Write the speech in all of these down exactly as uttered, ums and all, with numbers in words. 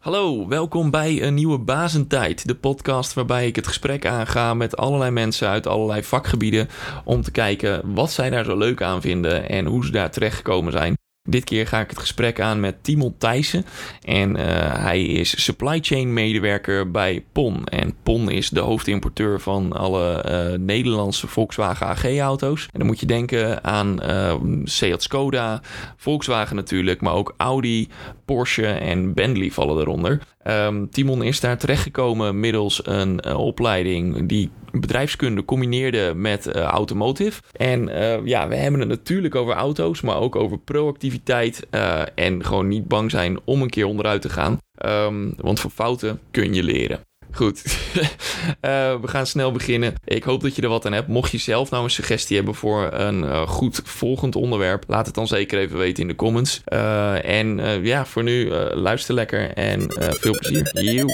Hallo, welkom bij een nieuwe Bazentijd, de podcast waarbij ik het gesprek aanga met allerlei mensen uit allerlei vakgebieden om te kijken wat zij daar zo leuk aan vinden en hoe ze daar terechtgekomen zijn. Dit keer ga ik het gesprek aan met Timon Thijssen en uh, hij is supply chain medewerker bij P O N. En P O N is de hoofdimporteur van alle uh, Nederlandse Volkswagen A G-auto's. En dan moet je denken aan uh, Seat Skoda, Volkswagen natuurlijk, maar ook Audi, Porsche en Bentley vallen eronder. Um, Timon is daar terechtgekomen middels een uh, opleiding die bedrijfskunde combineerde met uh, automotive. En uh, ja, we hebben het natuurlijk over auto's, maar ook over proactiviteit uh, en gewoon niet bang zijn om een keer onderuit te gaan. Um, want voor fouten kun je leren. Goed, uh, we gaan snel beginnen. Ik hoop dat je er wat aan hebt. Mocht je zelf nou een suggestie hebben voor een uh, goed volgend onderwerp, laat het dan zeker even weten in de comments. Uh, en uh, ja, voor nu uh, luister lekker en uh, veel plezier. Joe.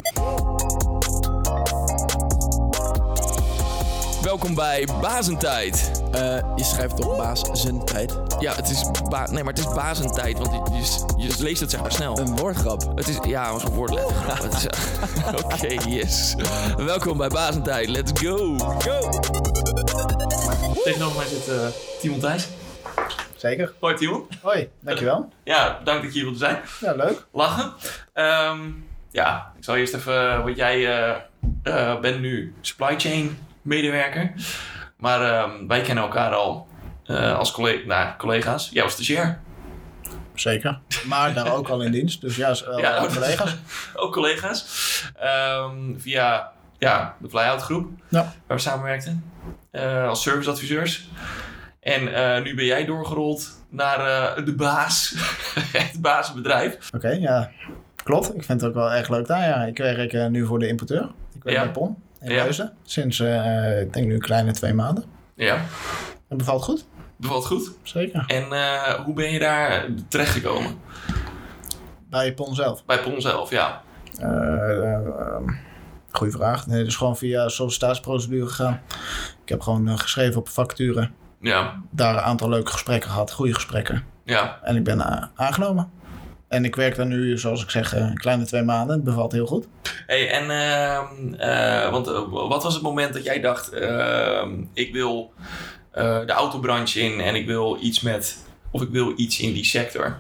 Welkom bij Bazentijd. Uh, je schrijft op Bazentijd. Ja, het is ba- nee, maar het is Bazentijd, want je, je, je leest het zeg maar snel. Een woordgrap. Het is ja, als een woordletter. Oké, okay, yes. Welkom bij Bazentijd. Let's go. Go. Tegenover mij zit uh, Timon Thijssen. Zeker. Hoi Timon. Hoi, dankjewel. Ja, dank dat je hier wilde zijn. Ja, leuk. Lachen. Um, ja, ik zal eerst even, want jij uh, uh, bent nu supply chain medewerker. Maar um, wij kennen elkaar al uh, als collega- nou, collega's. Jij was stagiair. Zeker. Maar daar ook al in dienst. Dus ja, uh, ja ook collega's. Ook collega's. Um, via ja, de Flyout groep. Ja. Waar we samenwerkten. Uh, als serviceadviseurs. En uh, nu ben jij doorgerold naar uh, de baas. Het baasbedrijf. Oké, okay, ja. Klopt. Ik vind het ook wel erg leuk daar. Ja. Ik werk uh, nu voor de importeur. Ik werk ja. bij P O N. In ja. Leusden. Sinds, uh, ik denk nu een kleine twee maanden. Ja. Het bevalt goed. Bevalt goed? Zeker. En uh, hoe ben je daar terechtgekomen? Bij P O N zelf? Bij P O N zelf, ja. Uh, uh, uh, goeie vraag. Nee, dus gewoon via sollicitatieprocedure gegaan. Ik heb gewoon uh, geschreven op vacature. Ja. Daar een aantal leuke gesprekken gehad. Goede gesprekken. Ja. En ik ben uh, aangenomen. En ik werk daar nu, zoals ik zeg, een kleine twee maanden. Het bevalt heel goed. Hey, en uh, uh, want uh, wat was het moment dat jij dacht, uh, ik wil uh, de autobranche in en ik wil iets met, of ik wil iets in die sector?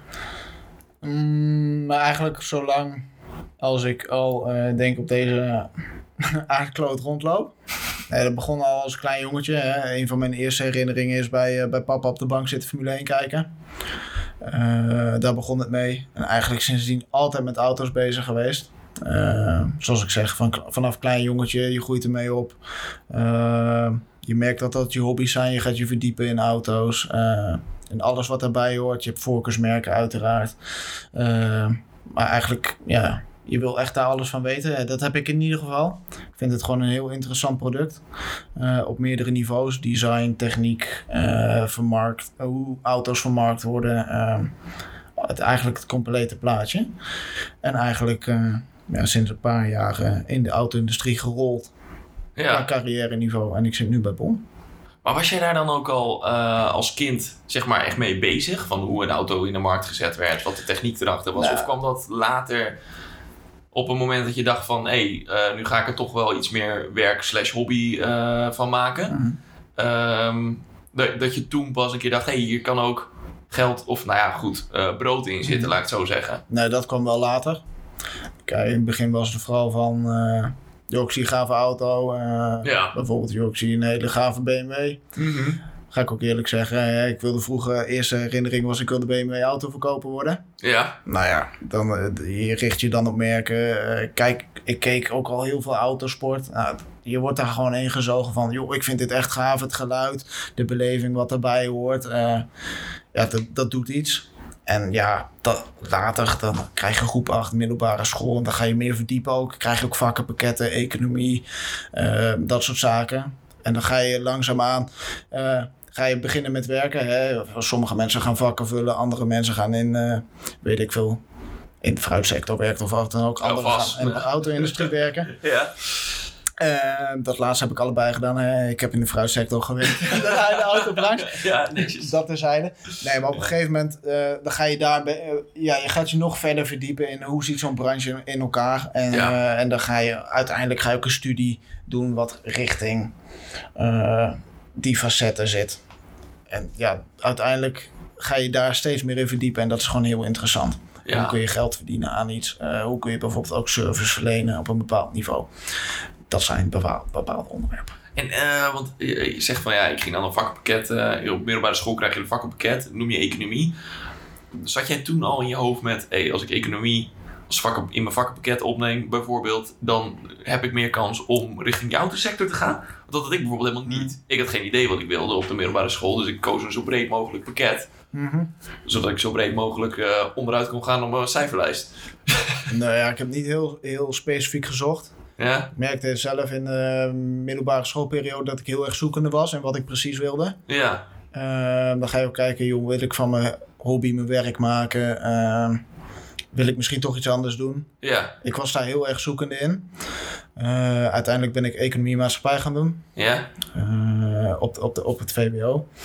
Mm, maar eigenlijk zolang als ik al uh, denk op deze aangekloot rondloop. Nee, dat begon al als klein jongetje. Hè. Een van mijn eerste herinneringen is bij, uh, bij papa op de bank zitten Formule één kijken. Uh, daar begon het mee. En eigenlijk sindsdien altijd met auto's bezig geweest. Uh, zoals ik zeg, van, vanaf klein jongetje, je groeit ermee op. Uh, je merkt dat dat je hobby's zijn. Je gaat je verdiepen in auto's. Uh, en alles wat daarbij hoort. Je hebt voorkeursmerken uiteraard. Uh, maar eigenlijk, ja, je wil echt daar alles van weten. Dat heb ik in ieder geval. Ik vind het gewoon een heel interessant product. Uh, op meerdere niveaus. Design, techniek, uh, vermarkt. Uh, hoe auto's vermarkt worden. Uh, het, eigenlijk het complete plaatje. En eigenlijk uh, ja, sinds een paar jaar uh, in de auto-industrie gerold. Ja. Qua carrière niveau. En ik zit nu bij P O N. Maar was jij daar dan ook al uh, als kind zeg maar echt mee bezig? Van hoe een auto in de markt gezet werd? Wat de techniek erachter was? Nou. Of kwam dat later op een moment dat je dacht van... hé, hey, uh, nu ga ik er toch wel iets meer werk slash hobby uh, van maken? Mm-hmm. Um, dat, dat je toen pas een keer dacht... hé, hey, hier kan ook geld of nou ja, goed, uh, brood in zitten, mm-hmm. laat ik het zo zeggen. Nee, dat kwam wel later. Kijk, in het begin was het vooral van... Uh, joh, ik zie een gave auto. Uh, ja. Bijvoorbeeld, joh, ik zie een hele gave B M W. Mm-hmm. Ga ik ook eerlijk zeggen, ik wilde vroeger, eerste herinnering was ik wilde B M W autoverkoper worden. Ja. Nou ja, dan, je richt je dan op merken. Kijk, ik keek ook al heel veel autosport. Nou, je wordt daar gewoon ingezogen van, joh, ik vind dit echt gaaf, het geluid, de beleving wat erbij hoort. Uh, ja, dat, dat doet iets. En ja, dat, later dan krijg je groep acht, middelbare school. En dan ga je meer verdiepen ook. Krijg je ook vakkenpakketten, economie, uh, dat soort zaken. En dan ga je langzaamaan... Uh, ga je beginnen met werken. Hè? Sommige mensen gaan vakken vullen. Andere mensen gaan in, uh, weet ik veel, in de fruitsector werken. Of wat dan ook. Anderen gaan in de auto-industrie werken. Ja. Uh, dat laatste heb ik allebei gedaan. Hè. Ik heb in de fruitsector gewerkt. in de autobranche. Ja, netjes. Dat terzijde. Nee, maar op een gegeven moment uh, dan ga je daar... Uh, ja, je gaat je nog verder verdiepen in hoe ziet zo'n branche in elkaar. En, ja. uh, en dan ga je uiteindelijk ga je ook een studie doen wat richting uh, die facetten zit. En ja, uiteindelijk ga je daar steeds meer in verdiepen. En dat is gewoon heel interessant. Ja. Hoe kun je geld verdienen aan iets? Uh, hoe kun je bijvoorbeeld ook service verlenen op een bepaald niveau? Dat zijn bepaald, bepaalde onderwerpen. En uh, want je zegt van ja, ik ging dan een vakkenpakket. Uh, op middelbare school krijg je een vakkenpakket. Noem je economie. Zat jij toen al in je hoofd met, hey, als ik economie als vakken, in mijn vakkenpakket opneem bijvoorbeeld, dan heb ik meer kans om richting de autosector te gaan? Want dat had ik bijvoorbeeld helemaal niet. Ik had geen idee wat ik wilde op de middelbare school. Dus ik koos een zo breed mogelijk pakket. Mm-hmm. Zodat ik zo breed mogelijk uh, onderuit kon gaan op mijn cijferlijst. Nou ja, ik heb niet heel, heel specifiek gezocht. Ja? Ik merkte zelf in de middelbare schoolperiode dat ik heel erg zoekende was en wat ik precies wilde. Ja. Uh, dan ga je ook kijken, joh, wil ik van mijn hobby mijn werk maken? Uh, wil ik misschien toch iets anders doen? Ja. Ik was daar heel erg zoekende in. Uh, uiteindelijk ben ik economie en maatschappij gaan doen. Ja. Uh, op, op, de, op het V W O.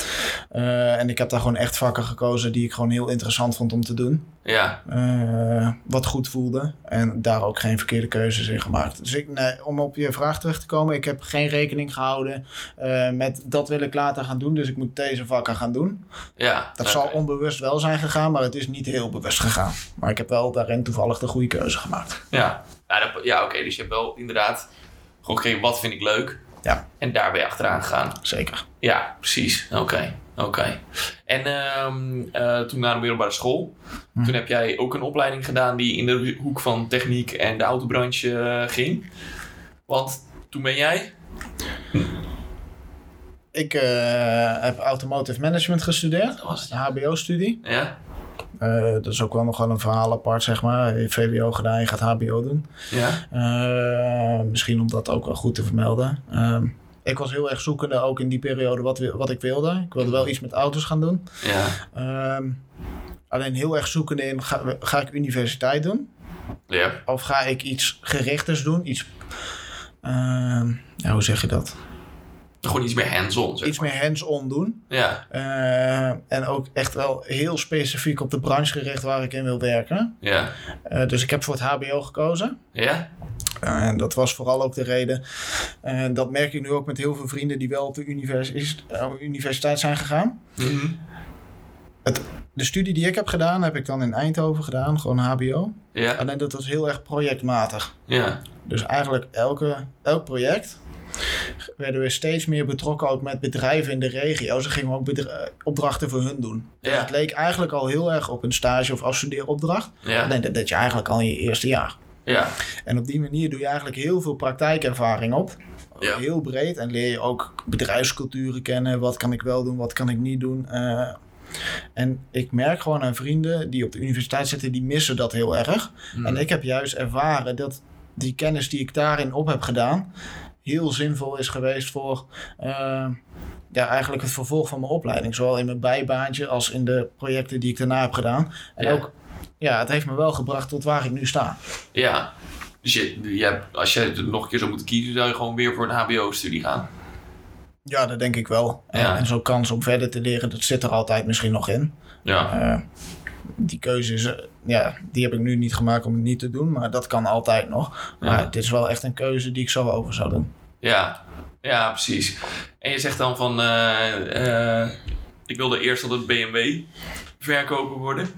Uh, en ik heb daar gewoon echt vakken gekozen die ik gewoon heel interessant vond om te doen. Ja. Uh, wat goed voelde. En daar ook geen verkeerde keuzes in gemaakt. Dus ik, nee, om op je vraag terug te komen. Ik heb geen rekening gehouden uh, met dat wil ik later gaan doen. Dus ik moet deze vakken gaan doen. Ja. Dat okay. zal onbewust wel zijn gegaan. Maar het is niet heel bewust gegaan. Maar ik heb wel daarin toevallig de goede keuze gemaakt. Ja. Ja, ja, oké. Okay. Dus je hebt wel inderdaad gewoon gekeken, wat vind ik leuk? Ja. En daar ben je achteraan gegaan. Zeker. Ja, precies. Oké. Okay. Oké. Okay. En uh, uh, toen naar de middelbare school. Hm. Toen heb jij ook een opleiding gedaan die in de hoek van techniek en de autobranche uh, ging. Want toen ben jij... Hm. Ik uh, heb automotive management gestudeerd. Dat was het. Een H B O-studie. Ja. Uh, dat is ook wel nog wel een verhaal apart, zeg maar. Je hebt V W O gedaan, je gaat H B O doen. Ja. Uh, misschien om dat ook wel goed te vermelden. Uh, ik was heel erg zoekende, ook in die periode, wat, wat ik wilde. Ik wilde wel iets met auto's gaan doen. Ja. Uh, alleen heel erg zoekende in, ga, ga ik universiteit doen? Ja. Of ga ik iets gerichters doen? Iets, uh, ja, hoe zeg je dat? Gewoon iets meer hands-on. Zeg iets maar. meer hands-on doen. Ja. Uh, en ook echt wel heel specifiek op de branche gericht waar ik in wil werken. Ja. Uh, dus ik heb voor het H B O gekozen. Ja. Uh, en dat was vooral ook de reden. Uh, dat merk ik nu ook met heel veel vrienden die wel op de univers- uh, universiteit zijn gegaan. Mm-hmm. Het, de studie die ik heb gedaan, heb ik dan in Eindhoven gedaan. Gewoon H B O. Ja. Alleen dat was heel erg projectmatig. Ja. Dus eigenlijk elke, elk project werden we steeds meer betrokken ook met bedrijven in de regio. Ze gingen ook bedra- opdrachten voor hun doen. Dus ja. Het leek eigenlijk al heel erg op een stage of afstudeeropdracht. Ja. Alleen dat deed je eigenlijk al in je eerste jaar. Ja. En op die manier doe je eigenlijk heel veel praktijkervaring op. Ja. Heel breed. En leer je ook bedrijfsculturen kennen. Wat kan ik wel doen, wat kan ik niet doen. Uh, en ik merk gewoon aan vrienden die op de universiteit zitten, die missen dat heel erg. Hmm. En ik heb juist ervaren dat die kennis die ik daarin op heb gedaan heel zinvol is geweest voor uh, ja, eigenlijk het vervolg van mijn opleiding. Zowel in mijn bijbaantje als in de projecten die ik daarna heb gedaan. En ja. ook, ja, het heeft me wel gebracht tot waar ik nu sta. Ja, dus je, je hebt, als je het nog een keer zou moeten kiezen, zou je gewoon weer voor een H B O-studie gaan? Ja, dat denk ik wel. Ja. En, en zo'n kans om verder te leren, dat zit er altijd misschien nog in. Ja. Uh, die keuze is, uh, ja, die heb ik nu niet gemaakt om het niet te doen, maar dat kan altijd nog. Maar ja. dit is wel echt een keuze die ik zo over zou doen. Ja, ja, precies. En je zegt dan van, uh, uh, ik wilde eerst altijd B M W verkoper worden.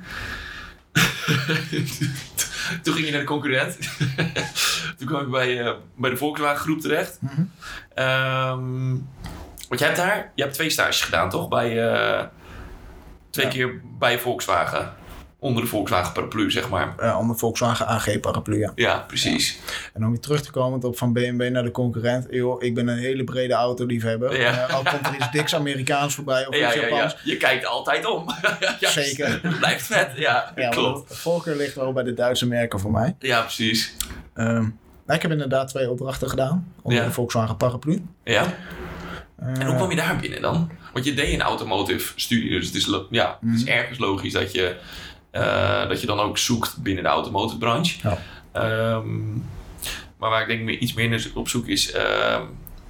Toen ging je naar de concurrent. Toen kwam ik bij, uh, bij de Volkswagen groep terecht. Mm-hmm. Um, want jij hebt daar, je hebt twee stages gedaan, toch? Bij, uh, twee ja. keer bij Volkswagen. Onder de Volkswagen paraplu, zeg maar. Ja, onder de Volkswagen A G paraplu, ja. Ja, precies. Ja. En om weer terug te komen op van B M W naar de concurrent. Joh, ik ben een hele brede autoliefhebber. Ja. Uh, al komt er iets diks Amerikaans voorbij of ja, iets ja, Japans. Ja. Je kijkt altijd om. Ja, zeker. Het blijft vet, ja. ja klopt. De voorkeur ligt wel bij de Duitse merken voor mij. Ja, precies. Um, nou, ik heb inderdaad twee opdrachten gedaan. Onder ja. de Volkswagen paraplu. Ja. Uh, en hoe kwam je daar binnen dan? Want je deed een automotive studie. Dus het is, lo- ja, mm-hmm. het is ergens logisch dat je... Uh, dat je dan ook zoekt binnen de automotive branche. Ja. Um, maar waar ik denk meer, iets meer op zoek is... Uh,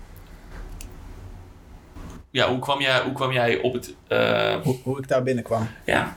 ja, hoe kwam jij, hoe kwam jij op het... Uh... Hoe, hoe ik daar binnenkwam? Ja.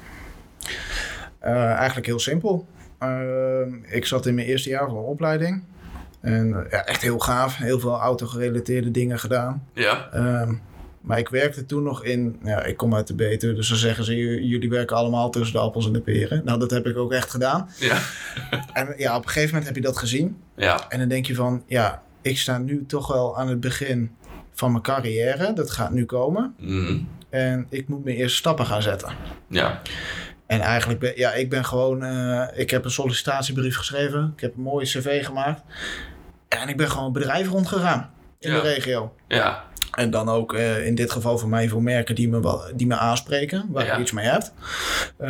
Uh, eigenlijk heel simpel. Uh, ik zat in mijn eerste jaar van opleiding. En uh, ja, echt heel gaaf. Heel veel auto-gerelateerde dingen gedaan. Ja. Uh, maar ik werkte toen nog in... Ja, ik kom uit de Betuwe, dus dan zeggen ze... jullie werken allemaal tussen de appels en de peren. Nou, dat heb ik ook echt gedaan. Ja. En ja, op een gegeven moment heb je dat gezien. Ja. En dan denk je van... Ja, ik sta nu toch wel aan het begin van mijn carrière. Dat gaat nu komen. Mm. En ik moet mijn eerste stappen gaan zetten. Ja. En eigenlijk ben ja, ik ben gewoon... Uh, ik heb een sollicitatiebrief geschreven. Ik heb een mooie cv gemaakt. En ik ben gewoon bedrijven rondgegaan. In ja. de regio. Ja. En dan ook uh, in dit geval voor mij voor merken die me, wel, die me aanspreken. Waar ja. ik iets mee heb. Uh,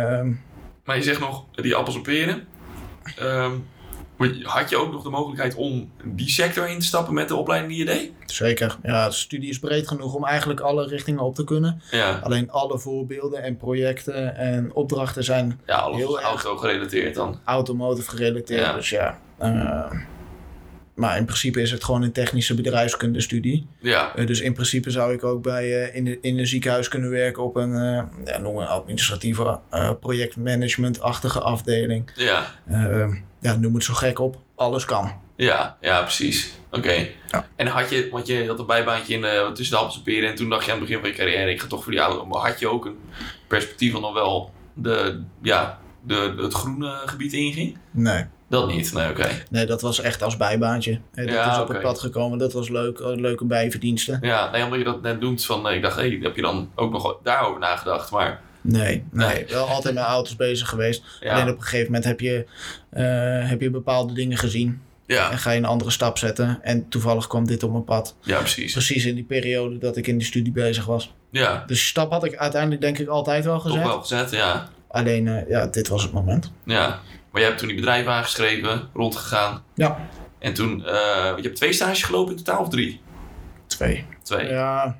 maar je zegt nog die appels en peren. Um, had je ook nog de mogelijkheid om die sector in te stappen met de opleiding die je deed? Zeker. Ja, de studie is breed genoeg om eigenlijk alle richtingen op te kunnen. Ja. Alleen alle voorbeelden en projecten en opdrachten zijn ja, alles heel is auto gerelateerd dan. Automotive gerelateerd, ja. dus ja. Uh, maar in principe is het gewoon een technische bedrijfskunde studie. Ja. Uh, dus in principe zou ik ook bij uh, in, de, in een ziekenhuis kunnen werken op een, uh, ja, noem een administratieve uh, projectmanagement-achtige afdeling. Ja. Uh, ja, noem het zo gek op. Alles kan. Ja, ja, precies. Oké. Okay. Ja. En had je, want je had een bijbaantje in, uh, tussen de appels en peren en toen dacht je aan het begin van je carrière, ik ga toch voor die auto. Maar had je ook een perspectief van nog wel de, ja, de, het groene gebied inging? Nee. Dat niet? Nee, oké. Okay. Nee, dat was echt als bijbaantje. Dat ja, is op okay. het pad gekomen. Dat was leuk. Leuke bijverdiensten. Ja, nee, omdat je dat net doet van, ik dacht, hé, hey, heb je dan ook nog daarover nagedacht, maar... Nee, nee, nee. Wel altijd met auto's bezig geweest. Ja. Alleen op een gegeven moment heb je, uh, heb je bepaalde dingen gezien. Ja. En ga je een andere stap zetten. En toevallig kwam dit op mijn pad. Ja, precies. Precies in die periode dat ik in die studie bezig was. Ja. Dus die stap had ik uiteindelijk denk ik altijd wel gezet. Toch wel gezet, ja. Alleen, uh, ja, dit was het moment. Ja. Maar jij hebt toen die bedrijven aangeschreven, rondgegaan. Ja. En toen, uh, je hebt twee stages gelopen in totaal of drie? Twee. Twee. Ja.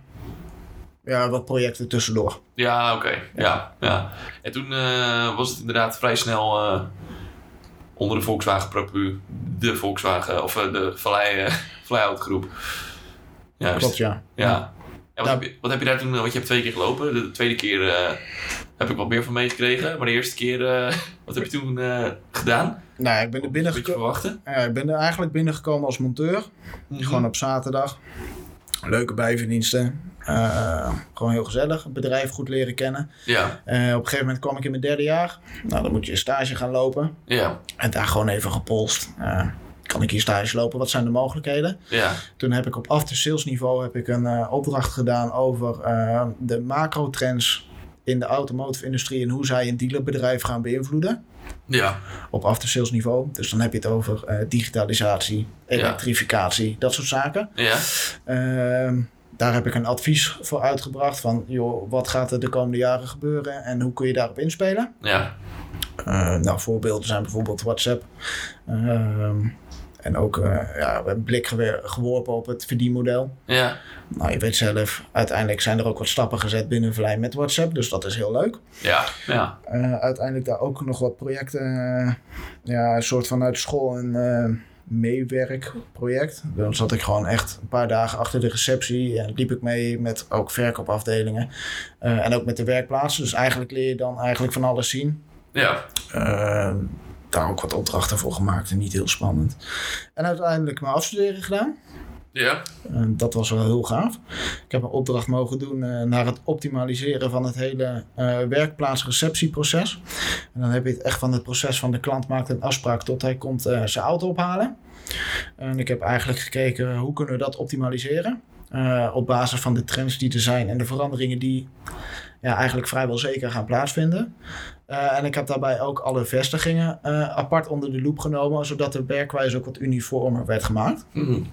Ja, wat projecten tussendoor. Ja, oké. Okay. Ja. Ja, ja. En toen uh, was het inderdaad vrij snel uh, onder de Volkswagen Propu, de Volkswagen, of uh, de Vallei, uh, Vallei-groep. Ja, klopt, ja. Ja. En wat, ja. Heb je, wat heb je daar toen, want je hebt twee keer gelopen. De tweede keer uh, heb ik wat meer van meegekregen. Maar de eerste keer, uh, wat heb je toen uh, gedaan? Nou, ik ben er binnengekomen. Ja, ik ben er eigenlijk binnengekomen als monteur. Mm-hmm. Gewoon op zaterdag. Leuke bijverdiensten. Uh, gewoon heel gezellig. Het bedrijf goed leren kennen. Ja. Uh, op een gegeven moment kwam ik in mijn derde jaar. Nou, dan moet je een stage gaan lopen. Ja. En daar gewoon even gepolst. Uh, kan ik hier stage lopen? Wat zijn de mogelijkheden? Ja. Toen heb ik op after sales niveau heb ik een uh, opdracht gedaan over uh, de macro-trends in de automotive industrie en hoe zij een dealerbedrijf gaan beïnvloeden. Ja. Op after sales niveau. Dus dan heb je het over uh, digitalisatie, elektrificatie, ja. dat soort zaken. Ja. Uh, daar heb ik een advies voor uitgebracht van, joh, wat gaat er de komende jaren gebeuren en hoe kun je daarop inspelen? Ja. Uh, nou, voorbeelden zijn bijvoorbeeld WhatsApp. Uh, en ook uh, ja, een blik gewer- geworpen op het verdienmodel. Ja. Nou, je weet zelf, uiteindelijk zijn er ook wat stappen gezet binnen Vallei met WhatsApp. Dus dat is heel leuk. Ja, ja. Uh, uiteindelijk daar ook nog wat projecten. Uh, ja, een soort van uit school een uh, meewerkproject. Dan zat ik gewoon echt een paar dagen achter de receptie. En liep ik mee met ook verkoopafdelingen. Uh, en ook met de werkplaatsen. Dus eigenlijk leer je dan eigenlijk van alles zien. Ja. Uh, daar ook wat opdrachten voor gemaakt en niet heel spannend. En uiteindelijk mijn afstuderen gedaan. Ja. Uh, dat was wel heel gaaf. Ik heb een opdracht mogen doen uh, naar het optimaliseren van het hele uh, werkplaatsreceptieproces. En dan heb je het echt van het proces van de klant maakt een afspraak tot hij komt uh, zijn auto ophalen. En ik heb eigenlijk gekeken hoe kunnen we dat optimaliseren. Uh, op basis van de trends die er zijn en de veranderingen die ja, eigenlijk vrijwel zeker gaan plaatsvinden. Uh, en ik heb daarbij ook alle vestigingen uh, apart onder de loep genomen, zodat de werkwijze ook wat uniformer werd gemaakt. Mm-hmm.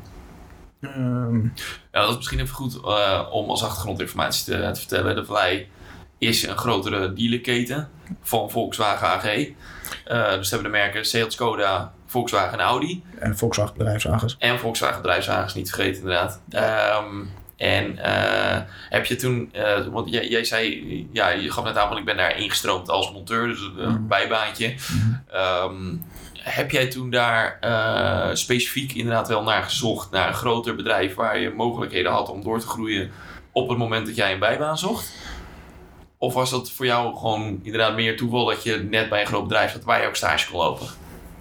Um, ja, dat is misschien even goed uh, om als achtergrondinformatie te, te vertellen. De Vallei is een grotere dealerketen van Volkswagen A G. Uh, dus hebben de merken Seat, Skoda, Volkswagen en Audi. En Volkswagen bedrijfswagens. En Volkswagen bedrijfswagens, niet vergeten inderdaad. Ja. Um, en uh, heb je toen, uh, want jij, jij zei, ja, je gaf net aan, want ik ben daar ingestroomd als monteur, dus een mm. bijbaantje. Mm. Um, heb jij toen daar uh, specifiek inderdaad wel naar gezocht, naar een groter bedrijf waar je mogelijkheden had om door te groeien op het moment dat jij een bijbaan zocht? Of was dat voor jou gewoon inderdaad meer toeval dat je net bij een groot bedrijf zat waar je ook stage kon lopen?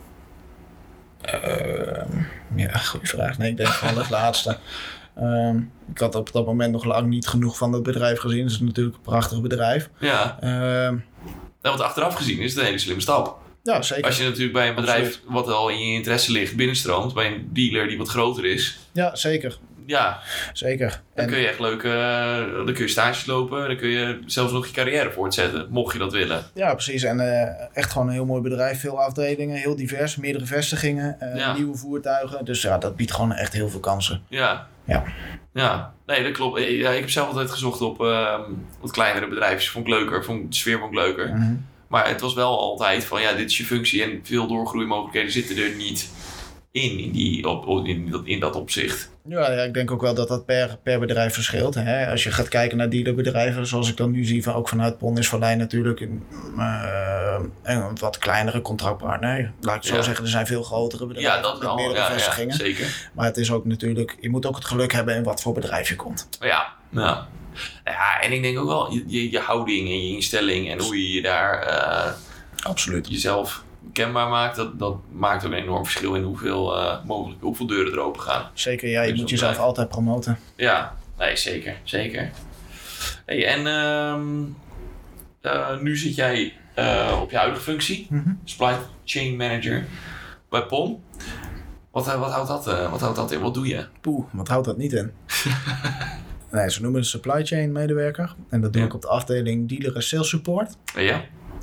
Uh, ja, goede vraag. Nee, ik denk gewoon het laatste. Uh, ik had op dat moment nog lang niet genoeg van het bedrijf gezien. Het is natuurlijk een prachtig bedrijf. Ja. Uh, ja, want achteraf gezien is het een hele slimme stap. Ja, zeker. Als je natuurlijk bij een bedrijf Absoluut. wat al in je interesse ligt binnenstroomt, bij een dealer die wat groter is. Ja, zeker. Ja, zeker. dan En kun je echt leuk, uh, dan kun je stages lopen, dan kun je zelfs nog je carrière voortzetten, mocht je dat willen. Ja, precies. En uh, echt gewoon een heel mooi bedrijf. Veel afdelingen, heel divers, meerdere vestigingen, uh, Ja. nieuwe voertuigen. Dus ja, dat biedt gewoon echt heel veel kansen. Ja. Ja. Ja, nee, dat klopt. Ja, ik heb zelf altijd gezocht op uh, wat kleinere bedrijfjes. Vond ik leuker, vond, de sfeer vond ik leuker. Mm-hmm. Maar het was wel altijd van, ja, dit is je functie en veel doorgroeimogelijkheden zitten er niet in, in, die, op, op, in, dat, in dat opzicht. Ja, ja, ik denk ook wel dat dat per, per bedrijf verschilt. Hè? Als je gaat kijken naar dealerbedrijven, zoals ik dan nu zie, van, ook vanuit Pondisvallei natuurlijk, uh, een wat kleinere contractpartner. Laat ik het zo Ja. zeggen, er zijn veel grotere bedrijven Ja, dat met wel. meerdere Ja, ja, vestigingen. zeker. Maar het is ook natuurlijk, je moet ook het geluk hebben in wat voor bedrijf je komt. Ja, ja. Ja, en ik denk ook wel, je, je, je houding en je instelling en hoe je je daar uh, Absoluut. jezelf kenbaar maakt, dat, dat maakt ook een enorm verschil in hoeveel, uh, mogelijk, hoeveel deuren er open gaan. Zeker, ja, je Dus moet dat jezelf blijft. altijd promoten. Ja, nee, zeker, zeker. Hey, en um, uh, nu zit jij uh, op je huidige functie, Mm-hmm. Supply Chain Manager bij P O M. Wat, uh, wat, houdt dat, uh, wat houdt dat in? Wat doe je? Poeh, wat houdt dat niet in? Nee, ze noemen het supply chain medewerker. En dat doe Ja. ik op de afdeling dealer en sales support. Ja?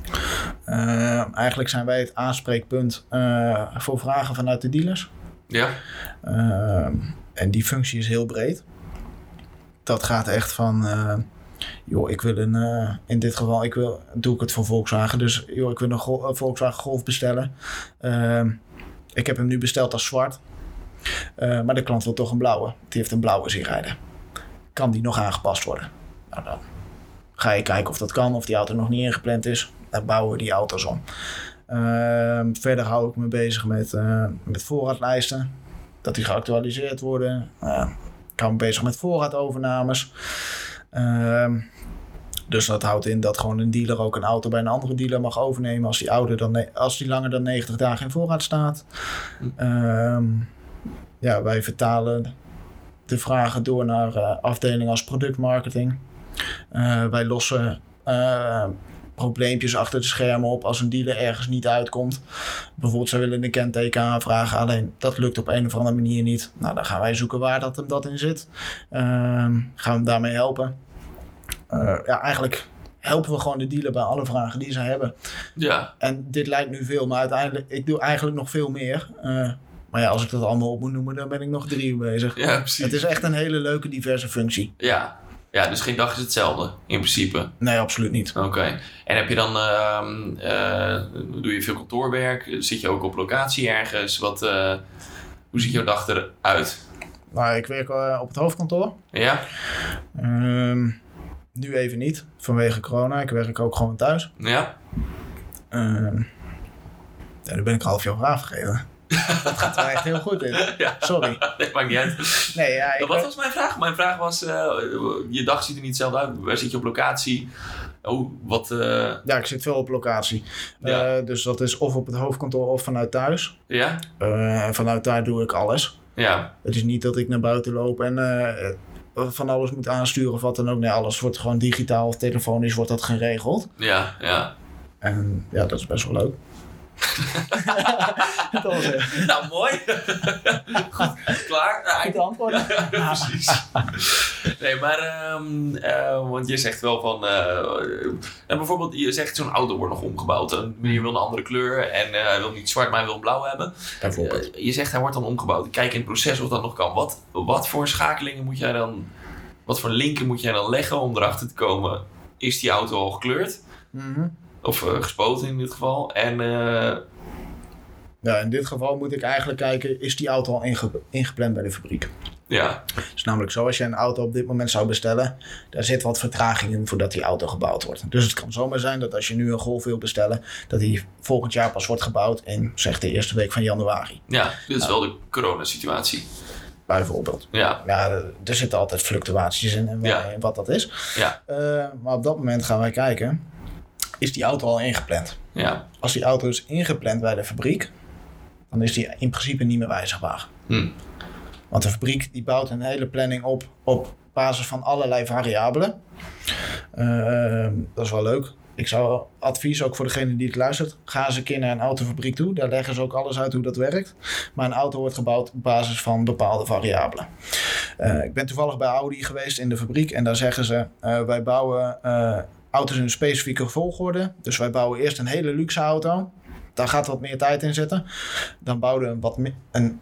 Uh, eigenlijk zijn wij het aanspreekpunt uh, voor vragen vanuit de dealers. Ja? Uh, en die functie is heel breed. Dat gaat echt van, uh, joh, ik wil een, uh, in dit geval, ik wil, doe ik het voor Volkswagen. Dus, joh, ik wil een Gol- Volkswagen Golf bestellen. Uh, ik heb hem nu besteld als zwart. Uh, maar de klant wil toch een blauwe. Die heeft een blauwe zien rijden. Kan die nog aangepast worden? Nou, dan ga je kijken of dat kan, of die auto nog niet ingepland is. Dan bouwen we die auto's om. Uh, verder hou ik me bezig met, uh, met voorraadlijsten. Dat die geactualiseerd worden. Uh, ik hou me bezig met voorraadovernames. Uh, dus dat houdt in dat gewoon een dealer ook een auto bij een andere dealer mag overnemen als die, ouder dan ne- als die langer dan negentig dagen in voorraad staat. Uh, ja, wij vertalen de vragen door naar uh, afdelingen als productmarketing. Uh, wij lossen uh, probleempjes achter de schermen op als een dealer ergens niet uitkomt. Bijvoorbeeld, zij willen een kenteken aanvragen, alleen dat lukt op een of andere manier niet. Nou, dan gaan wij zoeken waar dat hem dat in zit. Uh, gaan we hem daarmee helpen. Uh, ja, eigenlijk helpen we gewoon de dealer bij alle vragen die ze hebben. Ja. En dit lijkt nu veel, maar uiteindelijk, ik doe eigenlijk nog veel meer. Uh, maar ja, als ik dat allemaal op moet noemen, dan ben ik nog drie uur bezig. Ja, precies. Het is echt een hele leuke, diverse functie. Ja. Ja, dus geen dag is hetzelfde, in principe. Nee, absoluut niet. Oké. Okay. En heb je dan, uh, uh, doe je veel kantoorwerk? Zit je ook op locatie ergens? Wat, uh, hoe ziet jouw dag eruit? Nou, ik werk uh, op het hoofdkantoor. Ja? Um, nu even niet, vanwege corona. Ik werk ook gewoon thuis. Ja? Um, ja, nu ben ik half jouw vraag vergeten. Dat gaat er echt heel goed in. Ja. Sorry. Nee, maakt niet uit. Nee, ja, ik Wat ben... was mijn vraag? Mijn vraag was, uh, je dag ziet er niet hetzelfde uit. Waar zit je op locatie? Oh, wat... Uh... Ja, ik zit veel op locatie. Ja. Uh, dus dat is of op het hoofdkantoor of vanuit thuis. Ja? Uh, en vanuit daar doe ik alles. Ja. Het is niet dat ik naar buiten loop en uh, van alles moet aansturen of wat dan ook. Nee, alles wordt gewoon digitaal of telefonisch wordt dat geregeld. Ja, ja. En ja, dat is best wel leuk. dat was het. Nou, mooi. Goed, klaar? Nou, Goed antwoorden. Ja, precies. Nee, maar, um, uh, want je zegt wel van, uh, uh, bijvoorbeeld, je zegt zo'n auto wordt nog omgebouwd. Een meneer wil een andere kleur en uh, hij wil niet zwart, maar hij wil blauw hebben. Bijvoorbeeld. Uh, je zegt hij wordt dan omgebouwd. Kijk in het proces of dat nog kan. Wat, wat voor schakelingen moet jij dan, wat voor linken moet jij dan leggen om erachter te komen, is die auto al gekleurd? Mm-hmm. Of uh, gespoten in dit geval. En uh, ja, in dit geval moet ik eigenlijk kijken, is die auto al inge- ingepland bij de fabriek? Ja. Het is namelijk zo, als je een auto op dit moment zou bestellen, daar zit wat vertraging in voordat die auto gebouwd wordt. Dus het kan zomaar zijn dat als je nu een Golf wil bestellen, dat die volgend jaar pas wordt gebouwd in, zeg, de eerste week van januari. Ja, dit is wel de coronasituatie. Bijvoorbeeld. Ja. Ja, er zitten altijd fluctuaties in en Ja. wat dat is. Ja. Uh, maar op dat moment gaan wij kijken, is die auto al ingepland? Ja. Als die auto is ingepland bij de fabriek, dan is die in principe niet meer wijzigbaar. Hm. Want de fabriek die bouwt een hele planning op op basis van allerlei variabelen. Uh, dat is wel leuk. Ik zou advies ook voor degene die het luistert. Ga eens een keer naar een autofabriek toe. Daar leggen ze ook alles uit hoe dat werkt. Maar een auto wordt gebouwd op basis van bepaalde variabelen. Uh, ik ben toevallig bij Audi geweest in de fabriek. En daar zeggen ze, uh, wij bouwen uh, auto's in een specifieke volgorde. Dus wij bouwen eerst een hele luxe auto. Daar gaat wat meer tijd in zitten. Dan bouwen we een wat meer... Een,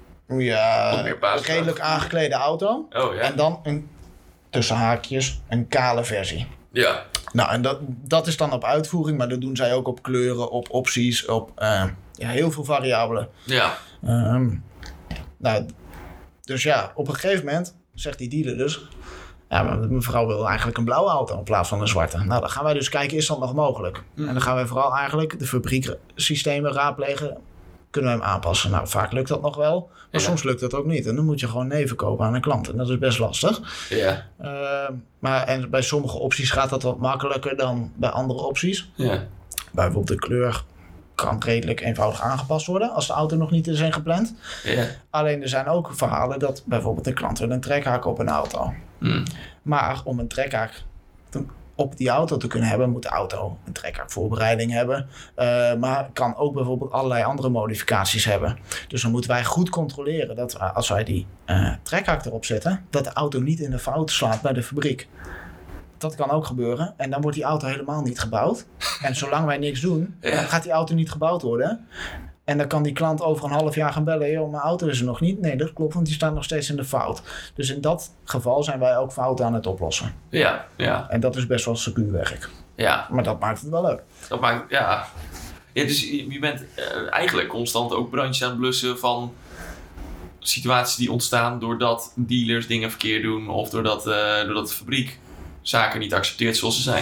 Ja, een redelijk aangeklede auto. Oh, ja. En dan een, tussen haakjes, een kale versie. Ja. Nou, en dat, dat is dan op uitvoering, maar dat doen zij ook op kleuren, op opties, op uh, ja, heel veel variabelen. Ja. Um, nou, dus ja, op een gegeven moment zegt die dealer dus, ja, maar mevrouw wil eigenlijk een blauwe auto in plaats van een zwarte. Nou, dan gaan wij dus kijken, is dat nog mogelijk? Mm. En dan gaan wij vooral eigenlijk de fabrieksystemen raadplegen. Kunnen we hem aanpassen? Nou, vaak lukt dat nog wel. Maar ja. soms lukt dat ook niet. En dan moet je gewoon nee verkopen aan een klant. En dat is best lastig. Ja. Uh, maar en bij sommige opties gaat dat wat makkelijker dan bij andere opties. Ja. Bijvoorbeeld de kleur kan redelijk eenvoudig aangepast worden als de auto nog niet is ingepland. Ja. Alleen er zijn ook verhalen dat bijvoorbeeld een klant wil een trekhaak op een auto. Hmm. Maar om een trekhaak te, op die auto te kunnen hebben, moet de auto een trekhaakvoorbereiding hebben. Uh, maar kan ook bijvoorbeeld allerlei andere modificaties hebben. Dus dan moeten wij goed controleren dat uh, als wij die uh, trekhaak erop zetten, dat de auto niet in de fout slaat bij de fabriek. Dat kan ook gebeuren. En dan wordt die auto helemaal niet gebouwd. En zolang wij niks doen, ja. dan gaat die auto niet gebouwd worden. En dan kan die klant over een half jaar gaan bellen. Joh, mijn auto is er nog niet. Nee, dat klopt, want die staat nog steeds in de fout. Dus in dat geval zijn wij ook fouten aan het oplossen. Ja, ja. En dat is best wel secuur werk. Ja. Maar dat maakt het wel leuk. Dat maakt, ja. ja dus je bent uh, eigenlijk constant ook brandjes aan het blussen van situaties die ontstaan doordat dealers dingen verkeerd doen. Of doordat, uh, doordat de fabriek zaken niet accepteert zoals ze zijn.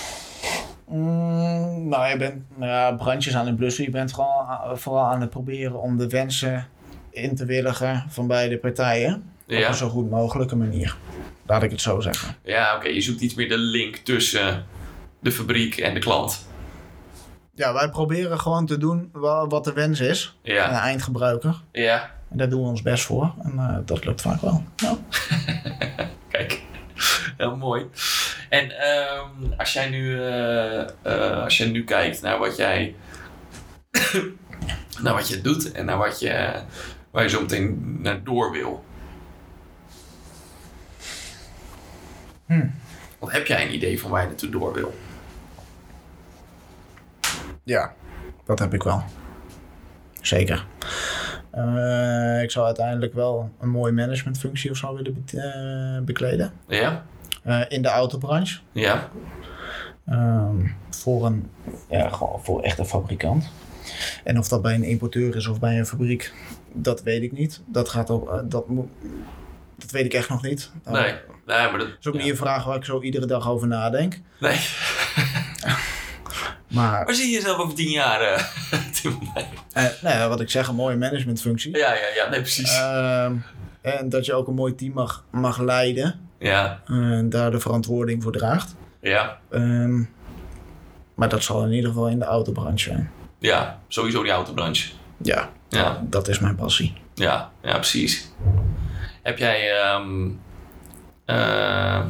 Mm, nou, je bent ja, brandjes aan het blussen. Je bent gewoon, vooral aan het proberen om de wensen in te willigen van beide partijen. Ja. Op een zo goed mogelijke manier. Laat ik het zo zeggen. Ja, oké. Okay. Je zoekt iets meer de link tussen de fabriek en de klant. Ja, wij proberen gewoon te doen wat de wens is. Ja. Van de eindgebruiker. Ja. En daar doen we ons best voor. En uh, dat lukt vaak wel. Ja. Kijk. Heel mooi. En um, als jij nu uh, uh, als jij nu kijkt naar wat jij naar wat je doet en naar wat je waar je zo meteen naar door wil. Hm. Wat heb jij een idee van waar je naartoe door wil? Ja, dat heb ik wel. Zeker. Uh, ik zou uiteindelijk wel een mooie managementfunctie of zo willen be- uh, bekleden. Ja? Uh, in de autobranche. Ja. Um, voor een, ja, gewoon voor echt een fabrikant. En of dat bij een importeur is of bij een fabriek, dat weet ik niet. Dat gaat ook, uh, dat moet, dat weet ik echt nog niet. Uh, nee, nee, maar dat is ook ja. niet een vraag waar ik zo iedere dag over nadenk. Nee. Maar, waar zie je jezelf over tien jaar? Uh, uh, nou, wat ik zeg, een mooie managementfunctie. Ja, ja, ja, nee, precies. Uh, en dat je ook een mooi team mag, mag leiden. Ja. En daar de verantwoording voor draagt. Ja. Um, maar dat zal in ieder geval in de autobranche zijn. Ja, sowieso die autobranche. Ja, ja. Dat is mijn passie. Ja, ja, precies. Heb jij... Um, uh,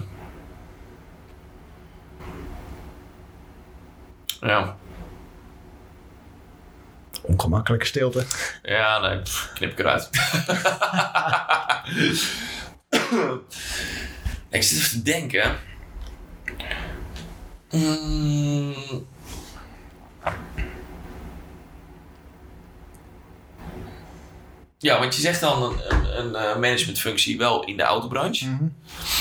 ja... Ongemakkelijke stilte. Ja, nee, pff, knip ik eruit. Ik zit even te denken. Mm. Ja, want je zegt dan een, een, een managementfunctie wel in de autobranche. Mm-hmm.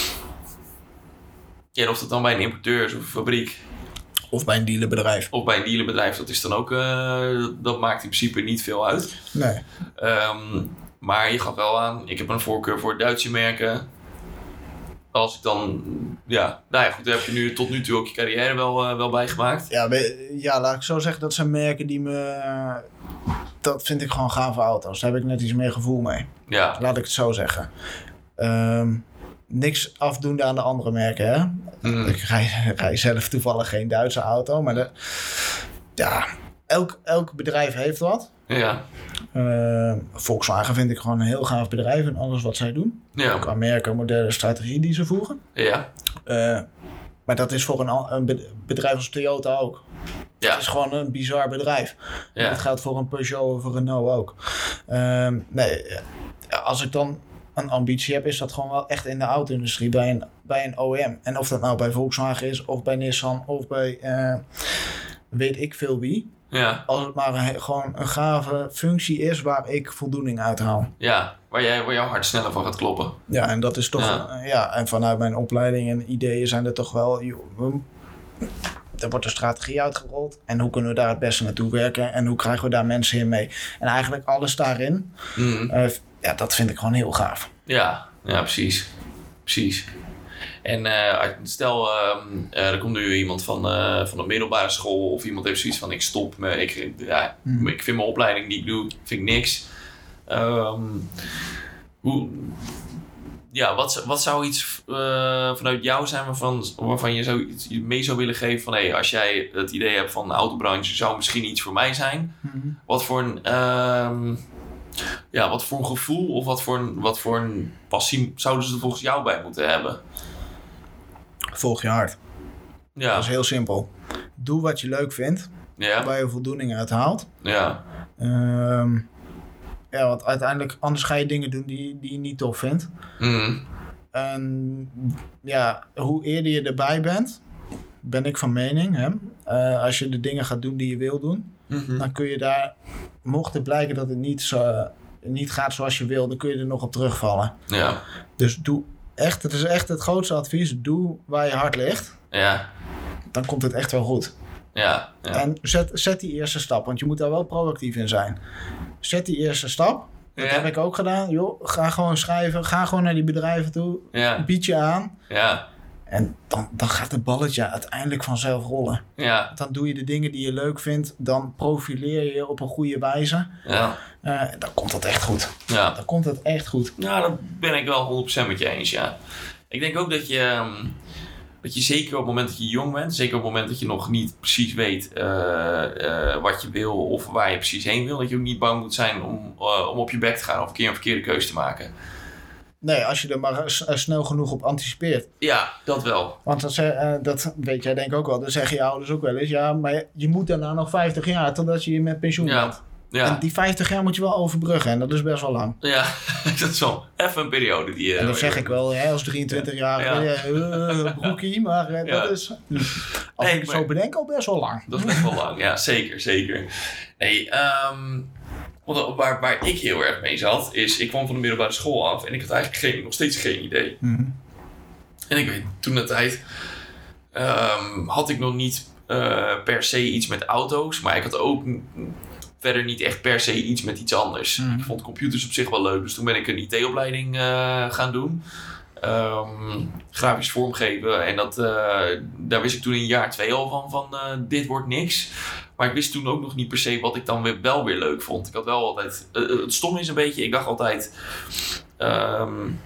Ja, of dat dan bij een importeur is of een fabriek. Of bij een dealerbedrijf. Of bij een dealerbedrijf, dat is dan ook, uh, dat maakt in principe niet veel uit. Nee. Um, Maar je gaf wel aan, ik heb een voorkeur voor Duitse merken. Als ik dan, ja, nou ja, goed, daar heb je nu tot nu toe ook je carrière wel, uh, wel bijgemaakt. Ja, ja, laat ik zo zeggen, dat zijn merken die me, dat vind ik gewoon gave auto's. Daar heb ik net iets meer gevoel mee. Ja. Laat ik het zo zeggen. Um, niks afdoende aan de andere merken, hè. Mm. Ik rij, rij zelf toevallig geen Duitse auto, maar de, ja, elk, elk bedrijf heeft wat. Ja. Uh, Volkswagen vind ik gewoon een heel gaaf bedrijf in alles wat zij doen. Ja. Qua merken, modellen, strategie die ze voegen. Ja. Uh, maar dat is voor een, een bedrijf als Toyota ook. Ja. Het is gewoon een bizar bedrijf. Ja. Dat geldt voor een Peugeot of een Renault ook. Uh, nee, als ik dan een ambitie heb, is dat gewoon wel echt in de auto-industrie bij een, bij een O E M. En of dat nou bij Volkswagen is, of bij Nissan, of bij uh, weet ik veel wie. Ja. Als het maar een, gewoon een gave functie is waar ik voldoening uit haal. Ja, waar, jij, waar jouw hart sneller van gaat kloppen. Ja, en dat is toch... Ja, uh, ja en vanuit mijn opleiding en ideeën zijn er toch wel... Joh, er wordt een strategie uitgerold. En hoe kunnen we daar het beste naartoe werken? En hoe krijgen we daar mensen in mee? En eigenlijk alles daarin. Mm. Uh, ja, dat vind ik gewoon heel gaaf. Ja, ja precies. Precies. En uh, stel, uh, uh, er komt nu iemand van, uh, van een middelbare school of iemand heeft zoiets van ik stop me, ik, ja, mm. ik vind mijn opleiding die ik doe, vind ik niks. Um, hoe, ja, wat, wat zou iets uh, vanuit jou zijn waarvan, waarvan je zou iets mee zou willen geven van hey, als jij het idee hebt van de autobranche zou misschien iets voor mij zijn. Mm. Wat voor een... Um, Ja, wat voor een gevoel of wat voor een, wat voor een passie zouden ze er volgens jou bij moeten hebben? Volg je hart. Ja. Dat is heel simpel. Doe wat je leuk vindt. Ja. Waar je voldoening uit haalt. Ja. Um, ja, want uiteindelijk anders ga je dingen doen die, die je niet tof vindt. Mm. En ja, hoe eerder je erbij bent, ben ik van mening. Hè? Uh, als je de dingen gaat doen die je wil doen, mm-hmm. dan kun je daar, mocht het blijken dat het niet, zo, niet gaat zoals je wil, dan kun je er nog op terugvallen. Ja. Dus doe echt, het is echt het grootste advies, doe waar je hart ligt. Ja. Dan komt het echt wel goed. Ja. Ja. En zet, zet die eerste stap, want je moet daar wel proactief in zijn. Zet die eerste stap. Dat ja. heb ik ook gedaan. Joh, ga gewoon schrijven. Ga gewoon naar die bedrijven toe. Ja. Bied je aan. Ja. En dan, dan gaat het balletje uiteindelijk vanzelf rollen. Ja. Dan doe je de dingen die je leuk vindt. Dan profileer je je op een goede wijze. Ja. Uh, dan komt het echt goed. Ja. Dan komt het echt goed. Nou, dat ben ik wel honderd procent met je eens, ja. Ik denk ook dat je... Um, dat je zeker op het moment dat je jong bent... zeker op het moment dat je nog niet precies weet... Uh, uh, wat je wil of waar je precies heen wil... dat je ook niet bang moet zijn om, uh, om op je bek te gaan... of een keer een verkeerde keuze te maken. Nee, als je er maar s- snel genoeg op anticipeert. Ja, dat wel. Want dat, uh, dat weet jij denk ik ook wel. Dan zeggen je ouders ook wel eens... ja, maar je, je moet daarna nog vijftig jaar... totdat je met pensioen ja. bent. Ja. En die vijftig jaar moet je wel overbruggen. En dat is best wel lang. Ja, dat is wel even een periode. Die, uh, en dat zeg ik wel, hè, als drieëntwintig-jarige ja. uh, broekie. Maar uh, ja. dat is, als nee, ik maar, zo bedenk, al best wel lang. Dat is best wel lang, ja, zeker, zeker. Nee, um, waar, waar ik heel erg mee zat, is... ik kwam van de middelbare school af... en ik had eigenlijk geen, nog steeds geen idee. Mm-hmm. En ik weet, toen de tijd... Um, had ik nog niet uh, per se iets met auto's... maar ik had ook... verder niet echt per se iets met iets anders. Mm. Ik vond computers op zich wel leuk. Dus toen ben ik een I T-opleiding uh, gaan doen. Um, grafisch vormgeven. En dat, uh, daar wist ik toen in jaar twee al van. Van uh, dit wordt niks. Maar ik wist toen ook nog niet per se wat ik dan weer, wel weer leuk vond. Ik had wel altijd... Uh, het stom is een beetje... Ik dacht altijd... Um,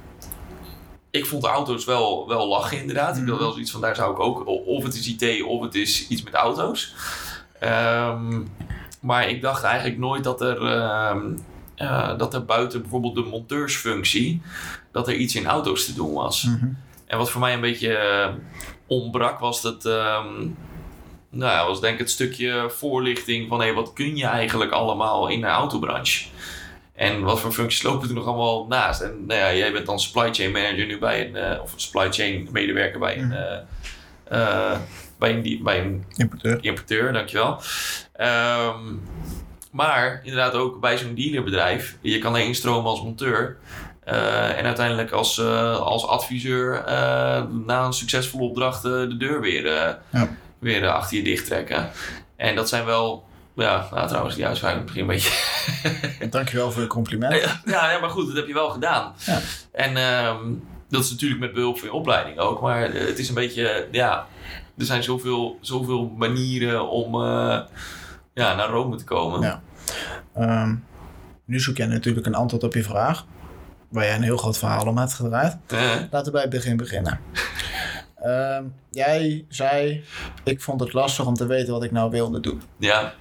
ik vond de auto's wel, wel lachen inderdaad. Mm. Ik had wel zoiets van... Daar zou ik ook... Of het is I T of het is iets met auto's. Um, Maar ik dacht eigenlijk nooit dat er, uh, uh, dat er buiten bijvoorbeeld de monteursfunctie, dat er iets in auto's te doen was. Mm-hmm. En wat voor mij een beetje uh, ontbrak was dat, um, nou ja, was denk ik het stukje voorlichting van hey, wat kun je eigenlijk allemaal in de autobranche? En wat voor functies lopen er nog allemaal naast? En nou ja, jij bent dan supply chain manager nu bij een, uh, of supply chain medewerker bij een... Uh, uh, Bij een, bij een importeur. importeur, dankjewel. Um, maar inderdaad ook bij zo'n dealerbedrijf. Je kan er instromen als monteur. Uh, en uiteindelijk als, uh, als adviseur uh, na een succesvolle opdracht uh, de deur weer, uh, ja. weer uh, achter je dicht trekken. En dat zijn wel Ja, nou, trouwens, die uitspraak begin een beetje... Dankjewel voor je compliment. Ja, ja, maar goed, dat heb je wel gedaan. Ja. En um, dat is natuurlijk met behulp van je opleiding ook. Maar uh, het is een beetje, ja... Er zijn zoveel, zoveel manieren om uh, ja, naar Rome te komen. Ja. Um, nu zoek jij natuurlijk een antwoord op je vraag. Waar jij een heel groot verhaal om hebt gedraaid. Uh. Laten we bij het begin beginnen. um, jij zei... Ik vond het lastig om te weten wat ik nou wilde doen. Ja.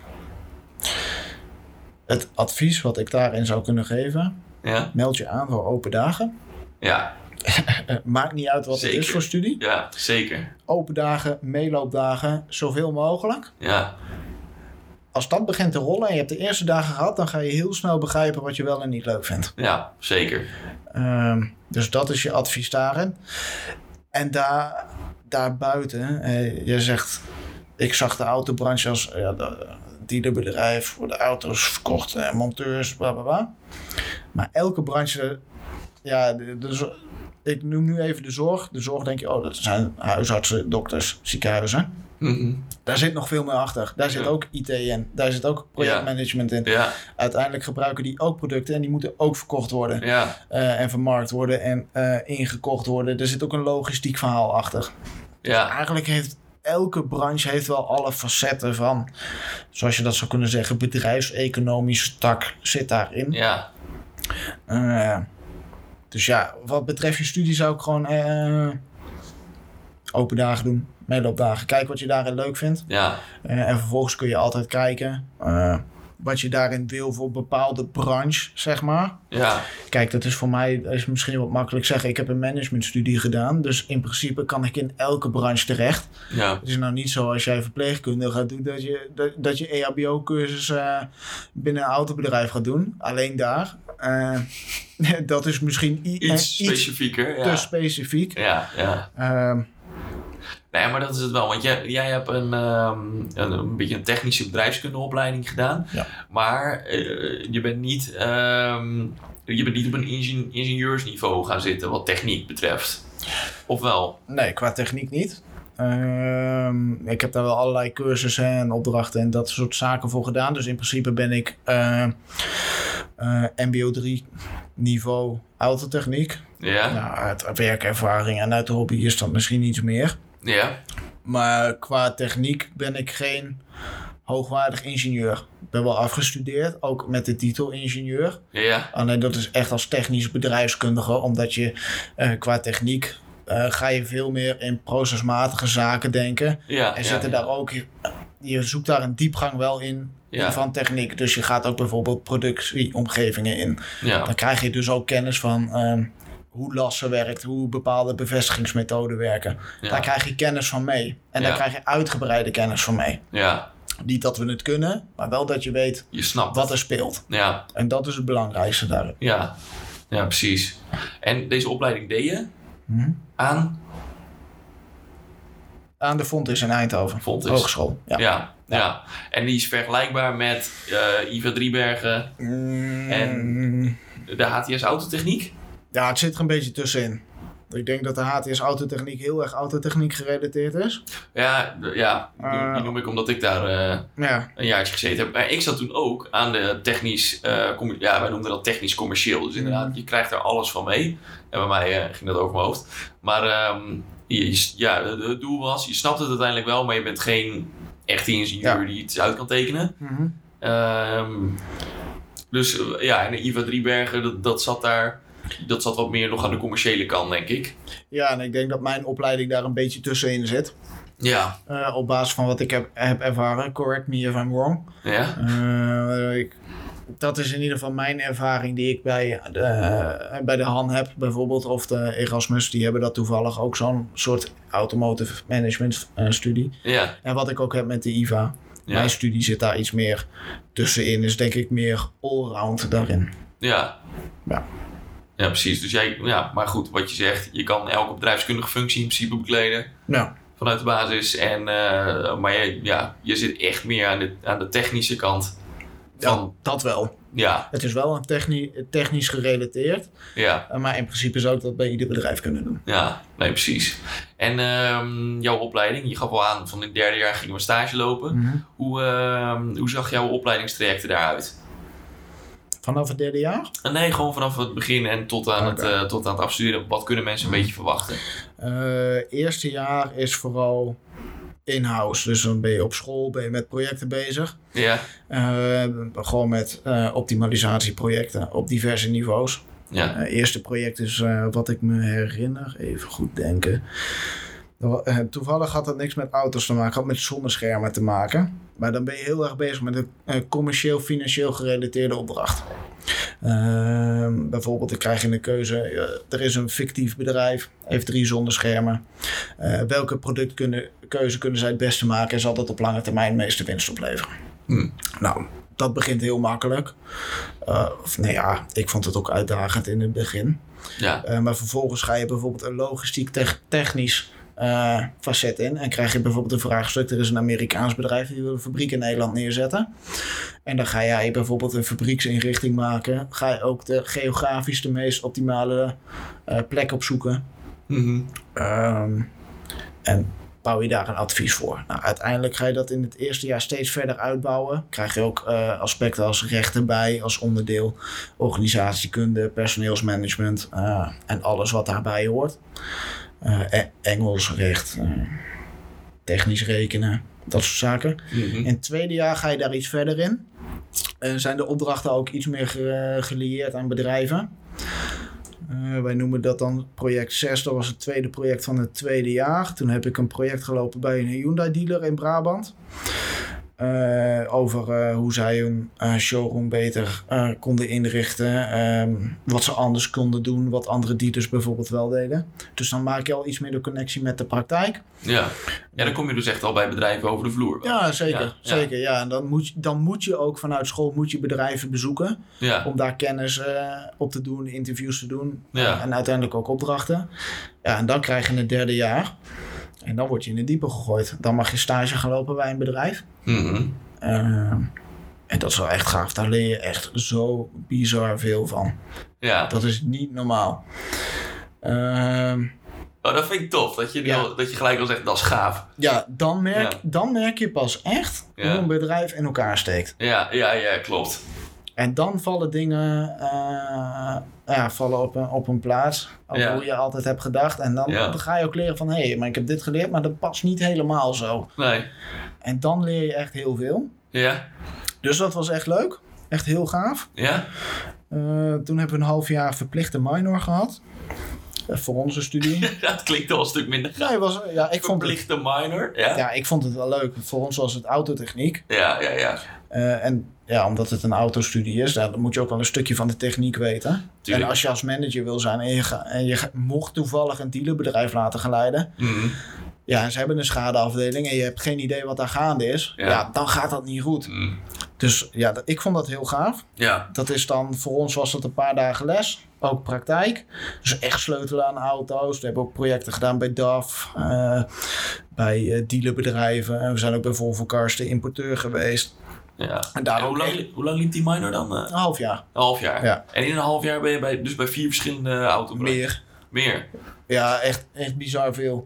Het advies wat ik daarin zou kunnen geven... Ja. Meld je aan voor open dagen. Ja. Maakt niet uit wat zeker. Het is voor studie. Ja, zeker. Open dagen, meeloopdagen, zoveel mogelijk. Ja. Als dat begint te rollen en je hebt de eerste dagen gehad... dan ga je heel snel begrijpen wat je wel en niet leuk vindt. Ja, zeker. Um, dus dat is je advies daarin. En daar, daarbuiten, eh, je zegt... ik zag de autobranche als ja, de, dealerbedrijf voor de auto's verkocht... en monteurs, bla bla bla. Maar elke branche... ja, de, de, ik noem nu even de zorg. De zorg denk je, oh, dat zijn huisartsen, dokters, ziekenhuizen. Mm-hmm. Daar zit nog veel meer achter. Daar zit ja. ook I T in. Daar zit ook projectmanagement in. Ja. Uiteindelijk gebruiken die ook producten en die moeten ook verkocht worden. Ja. Uh, en vermarkt worden en uh, ingekocht worden. Er zit ook een logistiek verhaal achter. Ja. Dus eigenlijk heeft elke branche heeft wel alle facetten van, zoals je dat zou kunnen zeggen, bedrijfseconomische tak zit daarin. Ja. Uh, dus ja, wat betreft je studie zou ik gewoon uh, open dagen doen. Meeloopdagen. Kijk wat je daarin leuk vindt. Ja. Uh, en vervolgens kun je altijd kijken uh, wat je daarin wil voor een bepaalde branche, zeg maar. Ja. Kijk, dat is voor mij dat is misschien wat makkelijk zeggen. Ik heb een managementstudie gedaan. Dus in principe kan ik in elke branche terecht. Ja. Het is nou niet zo als jij verpleegkunde gaat doen... dat je, dat, dat je E H B O-cursus uh, binnen een autobedrijf gaat doen. Alleen daar. Uh, dat is misschien i- iets specifieker. Iets ja. te specifiek. Ja, ja. Uh, Nee, maar dat is het wel. Want jij, jij hebt een, um, een, een beetje een technische bedrijfskundeopleiding gedaan. Ja. Maar uh, je bent niet... Um, je bent niet op een ingenie- ingenieursniveau gaan zitten wat techniek betreft. Of wel? Nee, qua techniek niet. Um, ik heb daar wel allerlei cursussen en opdrachten en dat soort zaken voor gedaan. Dus in principe ben ik uh, uh, M B O drie niveau autotechniek. Ja. Nou, uit werkervaring en uit de hobby is dat misschien iets meer. Ja. Maar qua techniek ben ik geen hoogwaardig ingenieur. Ik ben wel afgestudeerd, ook met de titel ingenieur. Ja. Alleen dat is echt als technisch bedrijfskundige, omdat je uh, qua techniek uh, ga je veel meer in procesmatige zaken denken. Ja, en zitten ja, daar ja. ook, je zoekt daar een diepgang wel in, ja. in van techniek. Dus je gaat ook bijvoorbeeld productieomgevingen in. Ja. Dan krijg je dus ook kennis van Uh, hoe lassen werkt, hoe bepaalde bevestigingsmethoden werken. Ja. Daar krijg je kennis van mee. En ja. daar krijg je uitgebreide kennis van mee. Ja. Niet dat we het kunnen, maar wel dat je weet je snapt wat het. er speelt. Ja. En dat is het belangrijkste daarin. Ja, ja precies. En deze opleiding deed je hm? aan? Aan de Fontys in Eindhoven. Fontys. Hogeschool. Ja. Ja. Ja. ja. En die is vergelijkbaar met uh, I V A Driebergen mm. en de H T S Autotechniek? Ja, het zit er een beetje tussenin. Ik denk dat de H T S Autotechniek heel erg autotechniek gerelateerd is. Ja, ja uh, die noem ik omdat ik daar uh, ja. een jaartje gezeten heb. Maar ik zat toen ook aan de technisch... Uh, com- ja, wij noemden dat technisch commercieel. Dus inderdaad, mm. je krijgt er alles van mee. En bij mij uh, ging dat over mijn hoofd. Maar um, je, ja, het doel was... Je snapt het uiteindelijk wel, maar je bent geen echte ingenieur ja. die iets uit kan tekenen. Mm-hmm. Um, dus uh, ja, en de I V A Driebergen, dat, dat zat daar... Dat zat wat meer nog aan de commerciële kant, denk ik. Ja, en ik denk dat mijn opleiding daar een beetje tussenin zit. Ja. Uh, op basis van wat ik heb, heb ervaren. Correct me if I'm wrong. Ja. Uh, ik, dat is in ieder geval mijn ervaring die ik bij de, uh, bij de Han heb, bijvoorbeeld. Of de Erasmus, die hebben dat toevallig ook zo'n soort automotive management uh, studie. Ja. En wat ik ook heb met de I V A. Ja. Mijn studie zit daar iets meer tussenin. Is denk ik meer allround daarin. Ja. Ja. Ja, precies. Dus jij, ja, maar goed, wat je zegt, je kan elke bedrijfskundige functie in principe bekleden. Ja. Vanuit de basis. En, uh, maar je, ja, je zit echt meer aan de, aan de technische kant Van, ja, dat wel. Ja. Het is wel een techni- technisch gerelateerd. Ja. Uh, maar in principe zou ik dat bij ieder bedrijf kunnen doen. Ja, nee, precies. En uh, jouw opleiding, je gaf al aan, van in het derde jaar gingen we stage lopen. Mm-hmm. Hoe, uh, hoe zag jouw opleidingstrajecten daaruit? Vanaf het derde jaar? Nee, gewoon vanaf het begin en tot aan, okay. het, uh, tot aan het afstuderen. Wat kunnen mensen een beetje verwachten? Uh, eerste jaar is vooral in-house. Dus dan ben je op school, ben je met projecten bezig. Ja. Uh, gewoon met uh, optimalisatieprojecten op diverse niveaus. Ja. Uh, eerste project is uh, wat ik me herinner. Even goed denken. Uh, toevallig had dat niks met auto's te maken. Had met zonneschermen te maken. Maar dan ben je heel erg bezig met een uh, commercieel, financieel gerelateerde opdracht. Uh, bijvoorbeeld, ik krijg in de keuze... Uh, er is een fictief bedrijf, heeft drie zonneschermen. Uh, welke productkeuze kunnen zij het beste maken... en zal dat op lange termijn de meeste winst opleveren? Hmm. Nou, dat begint heel makkelijk. Uh, of, nou ja, ik vond het ook uitdagend in het begin. Ja. Uh, maar vervolgens ga je bijvoorbeeld een logistiek te- technisch... Uh, facet in. En krijg je bijvoorbeeld een vraagstuk. Er is een Amerikaans bedrijf die wil een fabriek in Nederland neerzetten. En dan ga jij bijvoorbeeld een fabrieksinrichting maken. Ga je ook de geografisch de meest optimale uh, plek opzoeken. Mm-hmm. Um, en bouw je daar een advies voor. Nou, uiteindelijk ga je dat in het eerste jaar steeds verder uitbouwen. Krijg je ook uh, aspecten als rechten bij, als onderdeel. Organisatiekunde, personeelsmanagement uh, en alles wat daarbij hoort. Uh, Engels, recht, uh, technisch rekenen, dat soort zaken. Mm-hmm. In het tweede jaar ga je daar iets verder in. Uh, zijn de opdrachten ook iets meer ge- gelieerd aan bedrijven. Uh, wij noemen dat dan project zes. Dat was het tweede project van het tweede jaar. Toen heb ik een project gelopen bij een Hyundai dealer in Brabant. Uh, over uh, hoe zij hun uh, showroom beter uh, konden inrichten. Um, wat ze anders konden doen. Wat andere dealers bijvoorbeeld wel deden. Dus dan maak je al iets meer de connectie met de praktijk. Ja, ja dan kom je dus echt al bij bedrijven over de vloer. Ja, zeker. Ja, zeker ja. ja. En dan moet, je, dan moet je ook vanuit school moet je bedrijven bezoeken. Ja. Om daar kennis uh, op te doen, interviews te doen. Ja. Uh, en uiteindelijk ook opdrachten. Ja, en dan krijg je het derde jaar. En dan word je in het diepe gegooid. Dan mag je stage gaan lopen bij een bedrijf. Mm-hmm. Uh, en dat is wel echt gaaf. Daar leer je echt zo bizar veel van. Ja. Dat is niet normaal. Uh, oh, dat vind ik tof. Dat je, ja. al, dat je gelijk al zegt, dat is gaaf. Ja, dan merk, ja. dan merk je pas echt ja. hoe een bedrijf in elkaar steekt. Ja, ja, ja, klopt. En dan vallen dingen uh, ja, vallen op, een, op een plaats. Over ja. hoe je altijd hebt gedacht. En dan, ja. dan ga je ook leren van... hé, hey, maar ik heb dit geleerd, maar dat past niet helemaal zo. Nee. En dan leer je echt heel veel. Ja. Dus dat was echt leuk. Echt heel gaaf. Ja. Uh, toen hebben we een half jaar verplichte minor gehad. Uh, voor onze studie. Dat klinkt al een stuk minder gaaf. Nee, was, ja, ik vond verplichte het, minor. Ja? Ja, ik vond het wel leuk. Voor ons was het autotechniek. Ja, ja, ja. Uh, en ja, omdat het een autostudie is, dan moet je ook wel een stukje van de techniek weten. Tuurlijk. En als je als manager wil zijn en je, ga, en je ga, mocht toevallig een dealerbedrijf laten gaan leiden. Mm-hmm. Ja, en ze hebben een schadeafdeling en je hebt geen idee wat daar gaande is. Ja, ja dan gaat dat niet goed. Mm. Dus ja, dat, ik vond dat heel gaaf. Ja. Dat is dan, voor ons was dat een paar dagen les. Ook praktijk. Dus echt sleutelen aan auto's. We hebben ook projecten gedaan bij D A F. Uh, bij uh, dealerbedrijven. En we zijn ook bij Volvo Cars de importeur geweest. Ja. En daar en hoe, lang, hoe lang liep die minor dan? Uh, een half jaar. Een half jaar? Ja. En in een half jaar ben je bij, dus bij vier verschillende autobedrijven? Meer. Meer? Ja, echt, echt bizar veel.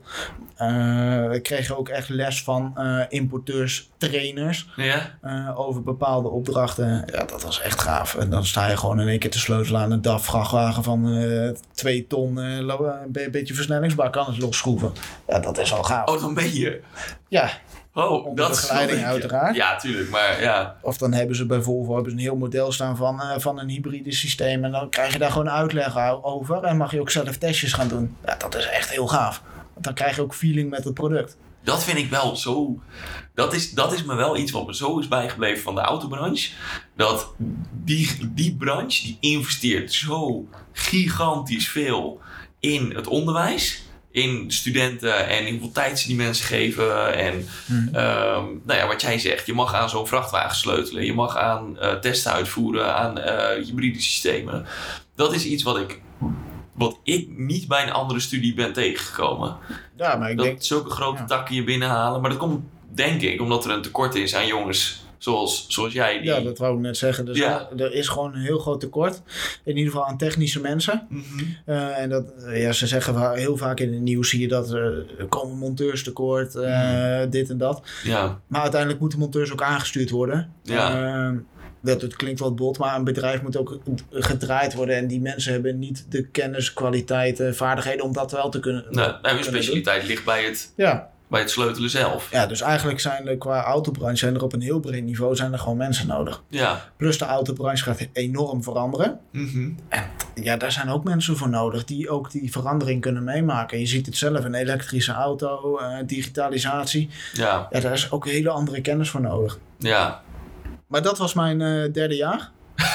Uh, we kregen ook echt les van uh, importeurs, trainers. Ja? Uh, over bepaalde opdrachten. Ja, dat was echt gaaf. En dan sta je gewoon in één keer te sleutelen aan een D A F-vrachtwagen van uh, twee ton. Uh, een beetje versnellingsbak kan het losschroeven. Ja, dat is al gaaf. Oh, dan ben je... Ja. Oh, onder dat begeleiding is uiteraard. Ja, tuurlijk, maar ja. Of dan hebben ze bij Volvo hebben ze een heel model staan van, uh, van een hybride systeem. En dan krijg je daar gewoon uitleg over. En mag je ook zelf testjes gaan doen. Ja, dat is echt heel gaaf. Want dan krijg je ook feeling met het product. Dat vind ik wel zo... Dat is, dat is me wel iets wat me zo is bijgebleven van de autobranche. Dat die, die branche die investeert zo gigantisch veel in het onderwijs. In studenten en hoeveel tijd ze die mensen geven. En hmm. um, nou ja, wat jij zegt. Je mag aan zo'n vrachtwagen sleutelen. Je mag aan uh, testen uitvoeren. Aan uh, hybride systemen. Dat is iets wat ik... Wat ik niet bij een andere studie ben tegengekomen. Ja, maar ik dat denk... zulke grote ja. takken je binnenhalen. Maar dat komt, denk ik, omdat er een tekort is aan jongens Zoals, zoals jij. Die... Ja, dat wou ik net zeggen. Dus Ja. er is gewoon een heel groot tekort. In ieder geval aan technische mensen. Mm-hmm. Uh, en dat, ja, ze zeggen va- heel vaak in het nieuws zie je dat uh, er komen monteurs tekort, uh, Mm. dit en dat. Ja. Maar uiteindelijk moeten monteurs ook aangestuurd worden. Ja. Uh, dat, het klinkt wat bot, maar een bedrijf moet ook gedraaid worden. En die mensen hebben niet de kennis, kwaliteiten, vaardigheden om dat wel te kunnen Nee, nou, hun kunnen specialiteit doen. ligt bij het, Ja. bij het sleutelen zelf. Ja, dus eigenlijk zijn er qua autobranche zijn er op een heel breed niveau zijn er gewoon mensen nodig. Ja. Plus de autobranche gaat enorm veranderen. Mm-hmm. En ja, daar zijn ook mensen voor nodig die ook die verandering kunnen meemaken. Je ziet het zelf, een elektrische auto, uh, digitalisatie. Ja. Ja, daar is ook hele andere kennis voor nodig. Ja. Maar dat was mijn uh, derde jaar.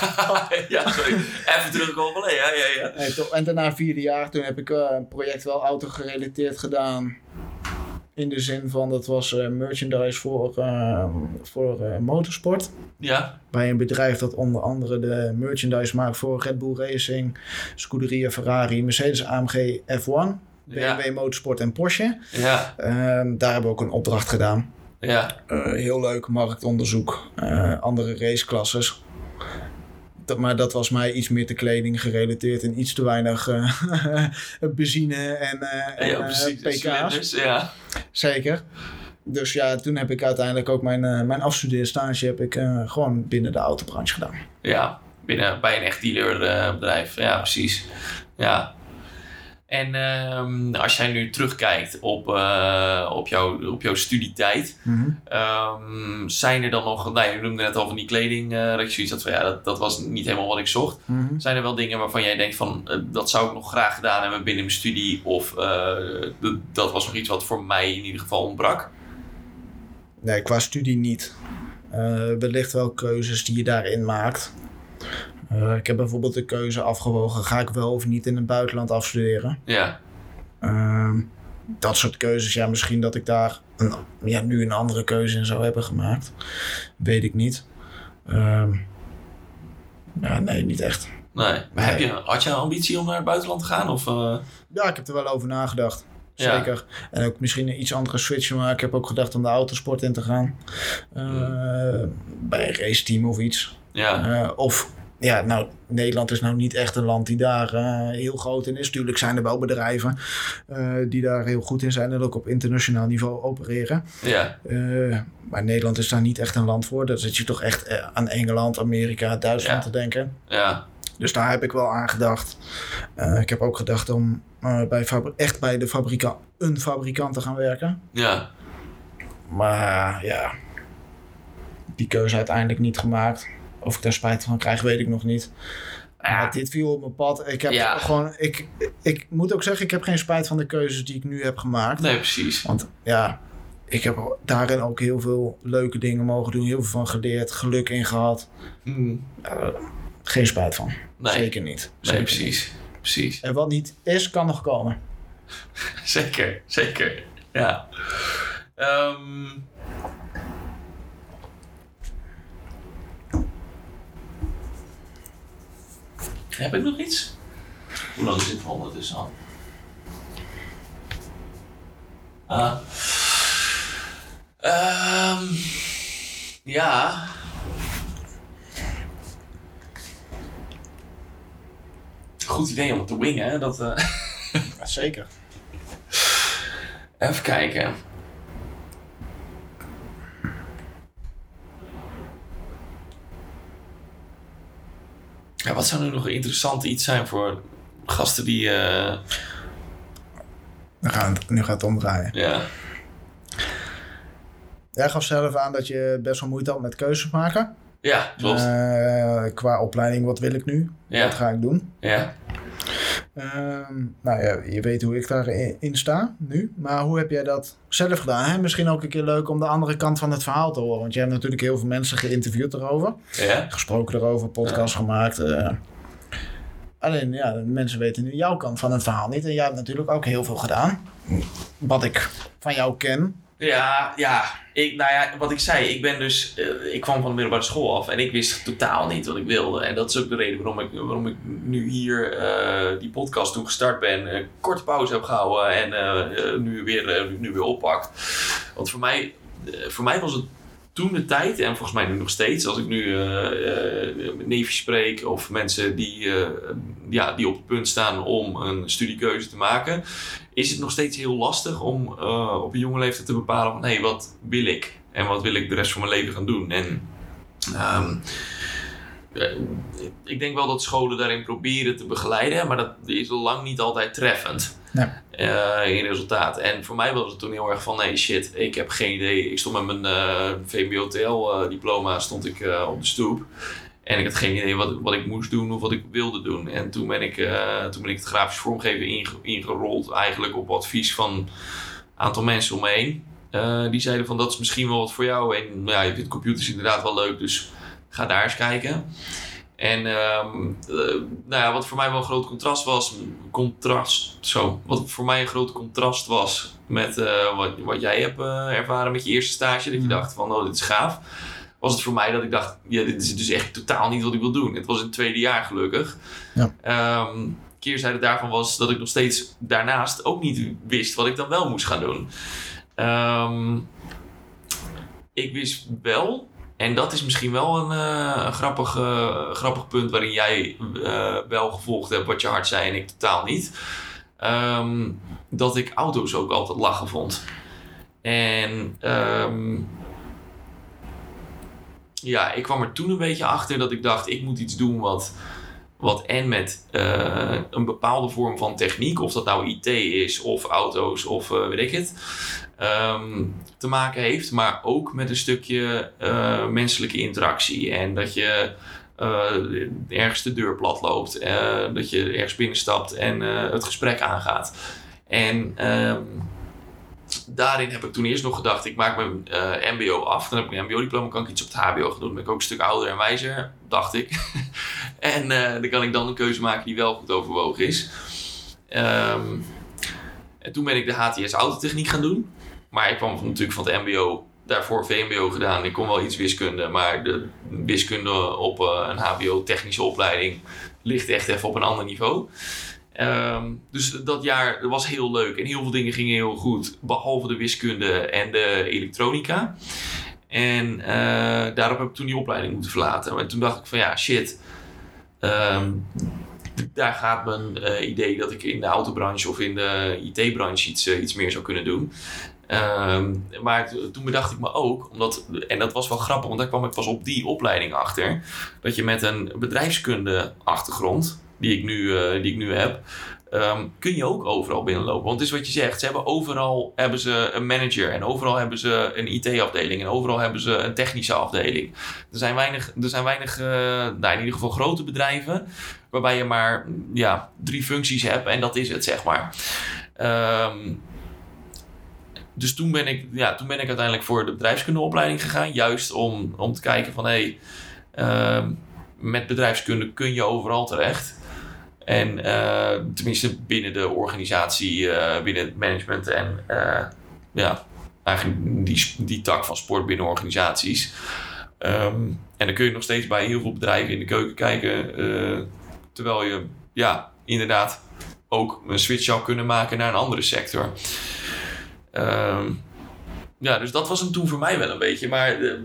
ja, sorry. Even terugkomen. Ja, ja, ja. Nee, toch. En daarna vierde jaar, toen heb ik uh, een project wel auto-gerelateerd gedaan. In de zin van, dat was uh, merchandise voor, uh, voor uh, motorsport. Ja. Bij een bedrijf dat onder andere de merchandise maakt voor Red Bull Racing, Scuderia Ferrari, Mercedes A M G F één, B M W ja. Motorsport en Porsche. Ja. Uh, daar hebben we ook een opdracht gedaan. Ja. Uh, heel leuk, marktonderzoek, uh, andere raceklasses. Dat, maar dat was mij iets meer te kleding gerelateerd en iets te weinig uh, benzine en, uh, ja, en precies. uh, P K's. Ja. Zeker. Dus ja, toen heb ik uiteindelijk ook mijn, uh, mijn afstudeerstage heb ik uh, gewoon binnen de autobranche gedaan. Ja, binnen, bij een echt dealerbedrijf. Ja, precies. Ja. En um, als jij nu terugkijkt op, uh, op, jouw, op jouw studietijd, Mm-hmm. um, zijn er dan nog, nou, je noemde net al van die kleding, uh, dat je zoiets had van ja, dat, dat was niet helemaal wat ik zocht. Mm-hmm. Zijn er wel dingen waarvan jij denkt van, uh, dat zou ik nog graag gedaan hebben binnen mijn studie, of uh, d- dat was nog iets wat voor mij in ieder geval ontbrak? Nee, qua studie niet. Uh, wellicht wel keuzes die je daarin maakt. Uh, ik heb bijvoorbeeld de keuze afgewogen, ga ik wel of niet in het buitenland afstuderen? Ja. Uh, dat soort keuzes, ja, misschien dat ik daar een, ja, nu een andere keuze in zou hebben gemaakt. Weet ik niet. Uh, ja, nee, niet echt. Nee. nee. Heb je, had je een ambitie om naar het buitenland te gaan? Of, uh... Ja, ik heb er wel over nagedacht. Zeker. Ja. En ook misschien een iets andere switch maken. Ik heb ook gedacht om de autosport in te gaan. Uh, mm. Bij een raceteam of iets. Ja. Uh, of... Ja, nou, Nederland is nou niet echt een land die daar uh, heel groot in is. Tuurlijk zijn er wel bedrijven uh, die daar heel goed in zijn en ook op internationaal niveau opereren. Ja. Uh, maar Nederland is daar niet echt een land voor. Daar zit je toch echt uh, aan Engeland, Amerika, Duitsland ja. te denken. Ja. Dus daar heb ik wel aan gedacht. Uh, ik heb ook gedacht om uh, bij fabri- echt bij de fabrika- een fabrikant te gaan werken. Ja. Maar ja, die keuze uiteindelijk niet gemaakt. Of ik daar spijt van krijg, weet ik nog niet. Ja. Maar dit viel op mijn pad. Ik heb ja. gewoon, ik, ik moet ook zeggen, ik heb geen spijt van de keuzes die ik nu heb gemaakt. Nee, precies. Want ja, ik heb daarin ook heel veel leuke dingen mogen doen. Heel veel van geleerd, geluk in gehad. Mm. Uh, geen spijt van. Nee. Zeker niet. Nee, Zeker precies. Niet. precies. En wat niet is, kan nog komen. Zeker, zeker. Ja. Um... Heb ik nog iets? Hoe lang is dit voor ondertussen al? Ah. Um, ja. Goed idee om het te wingen, hè? Dat, uh... ja, zeker. Even kijken. Ja, wat zou nu nog een interessant iets zijn voor gasten die... Uh... Nu, gaan het, nu gaat het omdraaien. Ja. Jij gaf zelf aan dat je best wel moeite had met keuzes maken. Ja, klopt. Uh, qua opleiding, wat wil ik nu? Ja. Wat ga ik doen? Ja. Uh, nou ja, je weet hoe ik daarin in sta nu. Maar hoe heb jij dat zelf gedaan? Hè? Misschien ook een keer leuk om de andere kant van het verhaal te horen. Want je hebt natuurlijk heel veel mensen geïnterviewd erover. Ja. Gesproken erover, podcast ja. gemaakt. Uh, alleen, ja, de mensen weten nu jouw kant van het verhaal niet. En jij hebt natuurlijk ook heel veel gedaan. Wat ik van jou ken. Ja, ja. Ik, nou ja, wat ik zei, ik ben dus, uh, ik kwam van de middelbare school af en ik wist totaal niet wat ik wilde. En dat is ook de reden waarom ik, waarom ik nu hier uh, die podcast toen gestart ben, een korte pauze heb gehouden en uh, uh, nu, weer, uh, nu weer oppak. Want voor mij, uh, voor mij was het toen de tijd, en volgens mij nu nog steeds, als ik nu uh, uh, met neefjes spreek of mensen die, uh, ja, die op het punt staan om een studiekeuze te maken, is het nog steeds heel lastig om uh, op een jonge leeftijd te bepalen van hé, hey, wat wil ik? En wat wil ik de rest van mijn leven gaan doen? En um, ik denk wel dat scholen daarin proberen te begeleiden, maar dat is lang niet altijd treffend. Nee. Uh, in resultaat. En voor mij was het toen heel erg van nee shit, ik heb geen idee. Ik stond met mijn uh, V M B O T L uh, diploma stond ik uh, op de stoep. En ik had geen idee wat, wat ik moest doen of wat ik wilde doen. En toen ben ik, uh, toen ben ik het grafisch vormgeven inge, ingerold eigenlijk op advies van een aantal mensen om me heen. Uh, die zeiden van dat is misschien wel wat voor jou. En ja, je vindt computers inderdaad wel leuk, dus ga daar eens kijken. En um, uh, nou ja, wat voor mij wel een groot contrast was, contrast, zo, wat voor mij een groot contrast was met uh, wat, wat jij hebt uh, ervaren met je eerste stage, dat je dacht van, oh, dit is gaaf, was het voor mij dat ik dacht, ja, dit is dus echt totaal niet wat ik wil doen. Het was in het tweede jaar gelukkig. Ja. Um, keerzijde daarvan was dat ik nog steeds daarnaast ook niet wist wat ik dan wel moest gaan doen. Um, ik wist wel. En dat is misschien wel een, uh, een grappig, uh, grappig punt waarin jij uh, wel gevolgd hebt wat je hart zei en ik totaal niet. Um, dat ik auto's ook altijd lachen vond. En um, ja, ik kwam er toen een beetje achter dat ik dacht, ik moet iets doen wat, wat en met uh, een bepaalde vorm van techniek, of dat nou I T is of auto's of uh, weet ik het, Um, te maken heeft, maar ook met een stukje uh, menselijke interactie. En dat je uh, ergens de deur plat loopt, uh, dat je ergens binnenstapt en uh, het gesprek aangaat. En um, daarin heb ik toen eerst nog gedacht, ik maak mijn uh, M B O af, dan heb ik een M B O-diploma, kan ik iets op het H B O gaan doen. Dan ben ik ook een stuk ouder en wijzer, dacht ik. en uh, dan kan ik dan een keuze maken die wel goed overwogen is. Um, en toen ben ik de H T S autotechniek gaan doen. Maar ik kwam natuurlijk van het M B O, daarvoor V M B O gedaan. Ik kon wel iets wiskunde, maar de wiskunde op uh, een H B O-technische opleiding ligt echt even op een ander niveau. Um, dus dat jaar was heel leuk en heel veel dingen gingen heel goed, behalve de wiskunde en de elektronica. En uh, daarop heb ik toen die opleiding moeten verlaten. En toen dacht ik van ja, shit, um, daar gaat mijn uh, idee dat ik in de autobranche of in de I T-branche iets, uh, iets meer zou kunnen doen. Um, maar t- toen bedacht ik me ook, omdat, en dat was wel grappig, want daar kwam ik pas op die opleiding achter, dat je met een bedrijfskunde achtergrond, die ik nu, uh, die ik nu heb, um, kun je ook overal binnenlopen. Want het is wat je zegt, ze hebben overal hebben ze een manager en overal hebben ze een I T-afdeling en overal hebben ze een technische afdeling. Er zijn weinig, er zijn weinig uh, nou in ieder geval grote bedrijven, waarbij je maar ja, drie functies hebt en dat is het, zeg maar. Um, Dus toen ben, ik, ja, toen ben ik uiteindelijk voor de bedrijfskundeopleiding gegaan. Juist om, om te kijken van, hé, hey, uh, met bedrijfskunde kun je overal terecht. En uh, tenminste binnen de organisatie, uh, binnen het management en uh, ja, eigenlijk die, die tak van sport binnen organisaties. Um, en dan kun je nog steeds bij heel veel bedrijven in de keuken kijken. Uh, terwijl je, ja, inderdaad ook een switch zou kunnen maken naar een andere sector. Um, ja, dus dat was hem toen voor mij wel een beetje. Maar uh,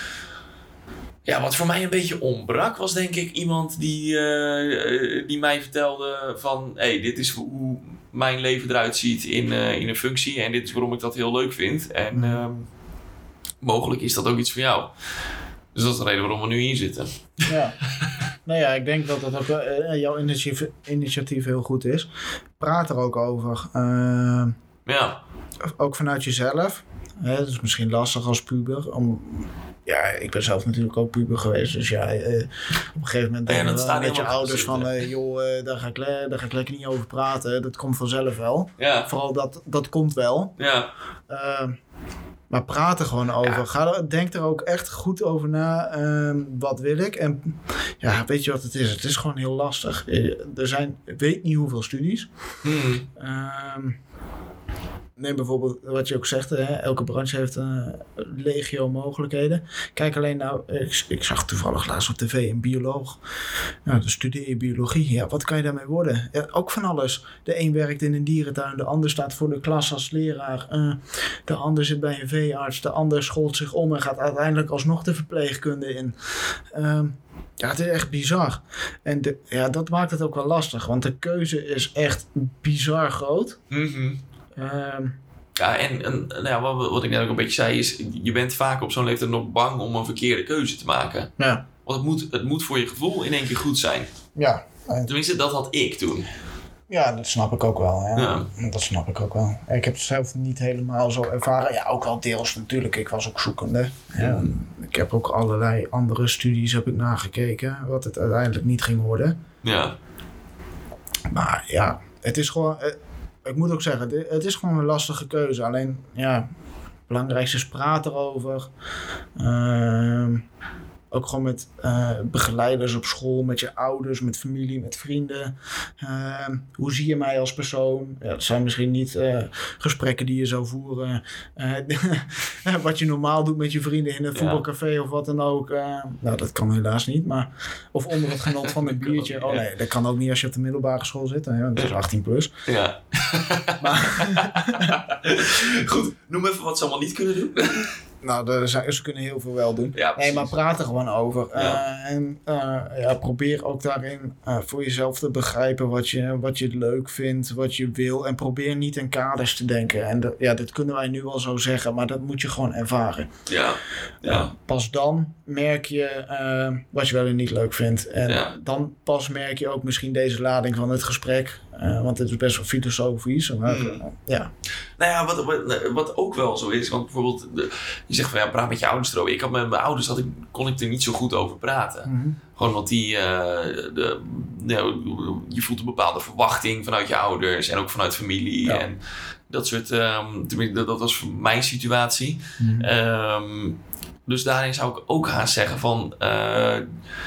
ja, wat voor mij een beetje ontbrak was denk ik iemand die, uh, die mij vertelde van, hé, hey, dit is hoe mijn leven eruit ziet in, uh, in een functie en dit is waarom ik dat heel leuk vind. En uh, mogelijk is dat ook iets voor jou. Dus dat is de reden waarom we nu hier zitten. Ja. Nou ja, ik denk dat dat ook uh, jouw initiatief, initiatief heel goed is. Praat er ook over. Uh, ja. Ook vanuit jezelf. Hè, dat is misschien lastig als puber. Om, ja, ik ben zelf natuurlijk ook puber geweest. Dus ja, uh, op een gegeven moment denk je ja, wel met je ouders van... Uh, joh, uh, daar, ga ik le- daar ga ik lekker niet over praten. Dat komt vanzelf wel. Ja. Vooral dat, dat komt wel. Ja. Uh, maar praat er gewoon over. Ja. Ga er, denk er ook echt goed over na. Uh, wat wil ik? En ja, weet je wat het is? Het is gewoon heel lastig. Er zijn, ik weet niet hoeveel studies. Hmm. Uh, neem bijvoorbeeld wat je ook zegt, hè, elke branche heeft uh, legio mogelijkheden. Kijk alleen nou, ik, ik zag toevallig laatst op tv een bioloog. Nou, dan studeer je biologie. Ja, wat kan je daarmee worden? Ja, ook van alles. De een werkt in een dierentuin, de ander staat voor de klas als leraar. Uh, de ander zit bij een veearts, de ander scholt zich om en gaat uiteindelijk alsnog de verpleegkunde in. Uh, Ja, het is echt bizar. En de, ja, dat maakt het ook wel lastig. Want de keuze is echt bizar groot. Mm-hmm. Um, ja, en, en nou ja, wat, wat ik net ook een beetje zei is... je bent vaak op zo'n leeftijd nog bang om een verkeerde keuze te maken. Ja. Want het moet, het moet voor je gevoel in één keer goed zijn. Ja. Tenminste, dat had ik toen. Ja, dat snap ik ook wel. Ja. Ja. Dat snap ik ook wel. Ik heb het zelf niet helemaal zo ervaren. Ja, ook wel deels natuurlijk. Ik was ook zoekende. Ja. Ik heb ook allerlei andere studies heb ik nagekeken. Wat het uiteindelijk niet ging worden. Ja. Maar ja, het is gewoon... Ik moet ook zeggen, het is gewoon een lastige keuze. Alleen, ja, het belangrijkste is praten erover. Uh, ook gewoon met uh, begeleiders op school, met je ouders, met familie, met vrienden. Uh, hoe zie je mij als persoon? Ja, dat zijn misschien niet uh, gesprekken die je zou voeren. Uh, wat je normaal doet met je vrienden in een voetbalcafé ja. of wat dan ook. Uh, nou, dat kan helaas niet. Maar, of onder het genot van een biertje. Oh nee, dat kan ook niet als je op de middelbare school zit. Hè? Dat is achttien plus. Ja. Maar goed, noem even wat ze allemaal niet kunnen doen. Nou, er zijn, ze kunnen heel veel wel doen. Ja, nee, maar praat er gewoon over. Ja. Uh, en uh, ja, probeer ook daarin uh, voor jezelf te begrijpen wat je, wat je leuk vindt, wat je wil. En probeer niet in kaders te denken. En de, ja, dit kunnen wij nu wel zo zeggen, maar dat moet je gewoon ervaren. Ja. Ja. Uh, pas dan merk je uh, wat je wel en niet leuk vindt. En ja. dan pas merk je ook misschien deze lading van het gesprek. Uh, want het is best wel filosofisch. Maar, mm. uh, ja. Nou ja, wat, wat, wat ook wel zo is, want bijvoorbeeld, de, je zegt van ja, praat met je ouders erover. Ik had met mijn ouders, had ik, kon ik er niet zo goed over praten. Mm-hmm. Gewoon want die, uh, de, nou, je voelt een bepaalde verwachting vanuit je ouders en ook vanuit familie. Ja. En dat soort, um, dat, dat was mijn situatie. Mm-hmm. Um, dus daarin zou ik ook gaan zeggen van... Uh,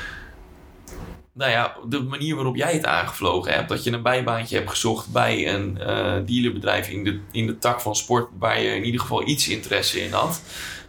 Nou ja, de manier waarop jij het aangevlogen hebt. Dat je een bijbaantje hebt gezocht bij een uh, dealerbedrijf in de, in de tak van sport. Waar je in ieder geval iets interesse in had.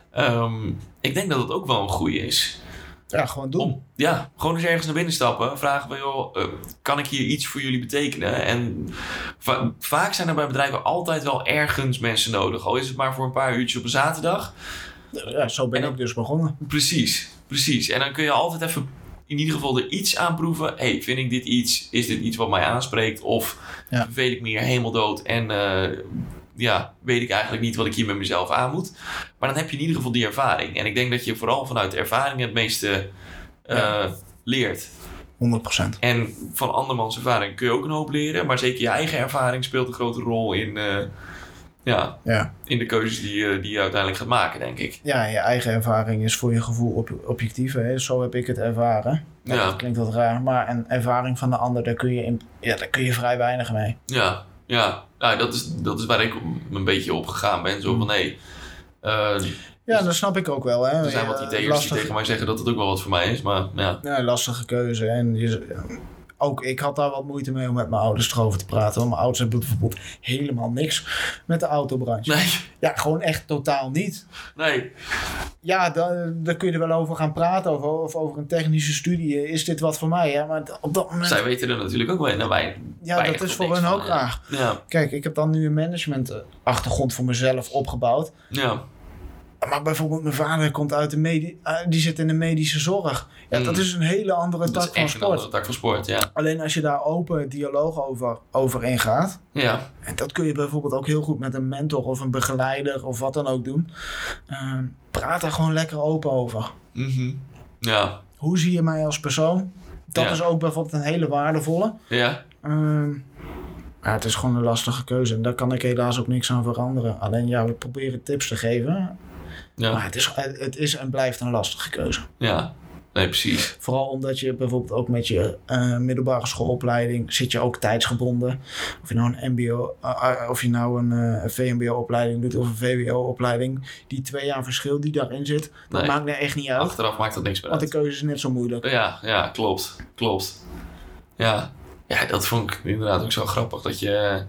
Um, ik denk dat het ook wel een goeie is. Ja, gewoon doen. Om, ja, gewoon eens ergens naar binnen stappen. Vragen van, joh, uh, kan ik hier iets voor jullie betekenen? En va- vaak zijn er bij bedrijven altijd wel ergens mensen nodig. Al is het maar voor een paar uurtjes op een zaterdag. Ja, zo ben ik dus begonnen. Precies, precies. En dan kun je altijd even... in ieder geval er iets aan proeven. Hey, vind ik dit iets? Is dit iets wat mij aanspreekt? Of ja. verveel ik me hier helemaal dood en uh, ja, weet ik eigenlijk niet wat ik hier met mezelf aan moet. Maar dan heb je in ieder geval die ervaring. En ik denk dat je vooral vanuit de ervaring het meeste uh, ja. leert. honderd procent. En van andermans ervaring kun je ook een hoop leren. Maar zeker je eigen ervaring speelt een grote rol in... Uh, Ja, ja, in de keuzes die je, die je uiteindelijk gaat maken, denk ik. Ja, je eigen ervaring is voor je gevoel op, objectief. Hè? Zo heb ik het ervaren. Ja. Dat klinkt wat raar, maar een ervaring van de ander, daar kun je, in, ja, daar kun je vrij weinig mee. Ja, ja. Nou, dat, is, dat is waar ik een beetje op gegaan ben. Zo van, nee... Uh, ja, dat snap ik ook wel. Hè? Er zijn wat ideeërs die tegen mij zeggen dat het ook wel wat voor mij is, maar ja. Ja, lastige keuze. En je, ook ik had daar wat moeite mee om met mijn ouders erover te praten. Want mijn ouders hebben bijvoorbeeld helemaal niks met de autobranche. Nee. Ja, gewoon echt totaal niet. Nee. Ja, daar, daar kun je er wel over gaan praten. Over, of over een technische studie. Is dit wat voor mij? Ja, maar op dat moment... Zij weten er natuurlijk ook wel naar wij. Ja, dat is voor hen ook raar. Ja. Kijk, ik heb dan nu een management achtergrond voor mezelf opgebouwd. Ja. Maar bijvoorbeeld mijn vader komt uit de medie, uh, die zit in de medische zorg. Ja, mm. dat is een hele andere tak van sport. Dat is echt een andere tak van sport, ja. Alleen als je daar open dialoog over, over ingaat. Ja. En dat kun je bijvoorbeeld ook heel goed met een mentor of een begeleider of wat dan ook doen. Uh, praat er gewoon lekker open over. Mm-hmm. Ja. Hoe zie je mij als persoon? Dat ja. is ook bijvoorbeeld een hele waardevolle. Ja. Uh, ja, het is gewoon een lastige keuze. En daar kan ik helaas ook niks aan veranderen. Alleen ja, we proberen tips te geven. Ja. Maar het is, het is en blijft een lastige keuze. Ja, nee, precies. Vooral omdat je bijvoorbeeld ook met je uh, middelbare schoolopleiding zit je ook tijdsgebonden. Of je nou een mbo, uh, of je nou een uh, V M B O-opleiding doet of een V W O-opleiding. Die twee jaar verschil die daarin zit, dat nee. maakt er echt niet uit. Achteraf maakt dat niks meer uit. Want de keuze is net zo moeilijk. Ja, ja, klopt. Klopt. Ja. Ja, dat vond ik inderdaad ook zo grappig. Dat je...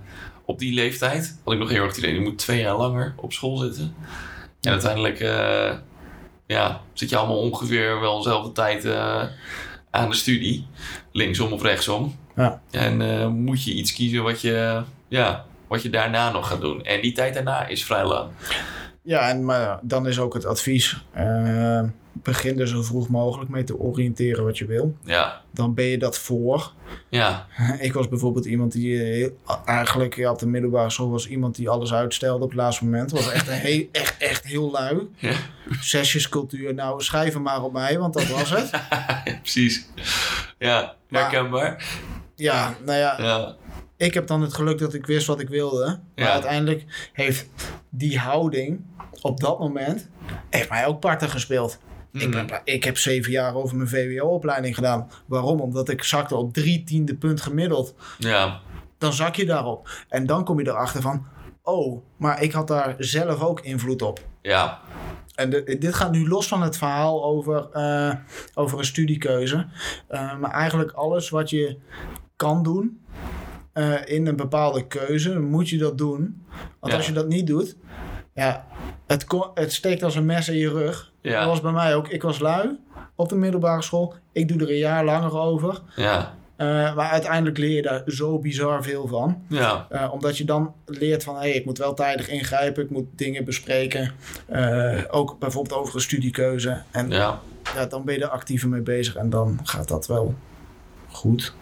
op die leeftijd had ik nog heel erg het idee, je moet twee jaar langer op school zitten. En uiteindelijk uh, ja, zit je allemaal ongeveer wel dezelfde tijd uh, aan de studie. Linksom of rechtsom. Ja. En uh, moet je iets kiezen wat je, ja, wat je daarna nog gaat doen. En die tijd daarna is vrij lang. Ja, en maar dan is ook het advies. Uh, begin er zo vroeg mogelijk mee te oriënteren wat je wil. Ja. Dan ben je dat voor. Ja. Ik was bijvoorbeeld iemand die heel, eigenlijk ja, op de middelbare school was iemand die alles uitstelde op het laatste moment. Was echt, een heel, echt, echt heel lui. Ja. Zesjescultuur, nou schrijf hem maar op mij, want dat was het. Ja, precies. Ja, herkenbaar. Ja, nou ja, ja. Ik heb dan het geluk dat ik wist wat ik wilde. Maar ja. uiteindelijk heeft die houding op dat moment heeft mij ook parten gespeeld. Mm. Ik, ben, ik heb zeven jaar over mijn V W O-opleiding gedaan. Waarom? Omdat ik zakte op drie tiende punt gemiddeld. Ja. Dan zak je daarop. En dan kom je erachter van... Oh, maar ik had daar zelf ook invloed op. Ja. En de, dit gaat nu los van het verhaal over, uh, over een studiekeuze. Uh, maar eigenlijk alles wat je kan doen... Uh, in een bepaalde keuze, moet je dat doen. Want ja. als je dat niet doet... Ja, het, ko- het steekt als een mes in je rug. Ja. Dat was bij mij ook. Ik was lui op de middelbare school. Ik doe er een jaar langer over. Ja. Uh, maar uiteindelijk leer je daar zo bizar veel van. Ja. Uh, omdat je dan leert van... Hey, ik moet wel tijdig ingrijpen. Ik moet dingen bespreken. Uh, ook bijvoorbeeld over een studiekeuze. En ja. Ja, dan ben je er actiever mee bezig. En dan gaat dat wel goed.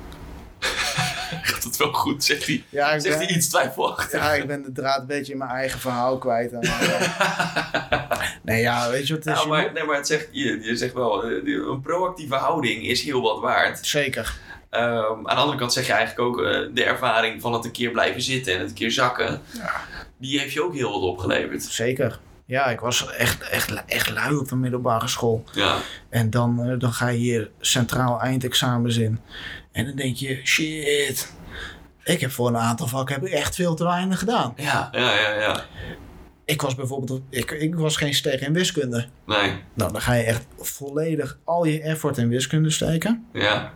Gaat het wel goed, zegt hij. Ja, ik zegt ben, hij iets twijfelachtig. Ja, ik ben de draad een beetje in mijn eigen verhaal kwijt. En, nee, ja, weet je wat het is? Nou, maar, nee, maar het zegt, je, je zegt wel, een proactieve houding is heel wat waard. Zeker. Um, aan de andere kant zeg je eigenlijk ook, uh, de ervaring van het een keer blijven zitten en het een keer zakken, ja. die heeft je ook heel wat opgeleverd. Zeker. Ja, ik was echt, echt, echt lui op de middelbare school. Ja. En dan, uh, dan ga je hier centraal eindexamens in. En dan denk je, shit, ik heb voor een aantal vakken heb ik echt veel te weinig gedaan. Ja, ja, ja, ja. Ik was bijvoorbeeld, ik, ik was geen ster in wiskunde. Nee. Nou, dan ga je echt volledig al je effort in wiskunde steken. Ja.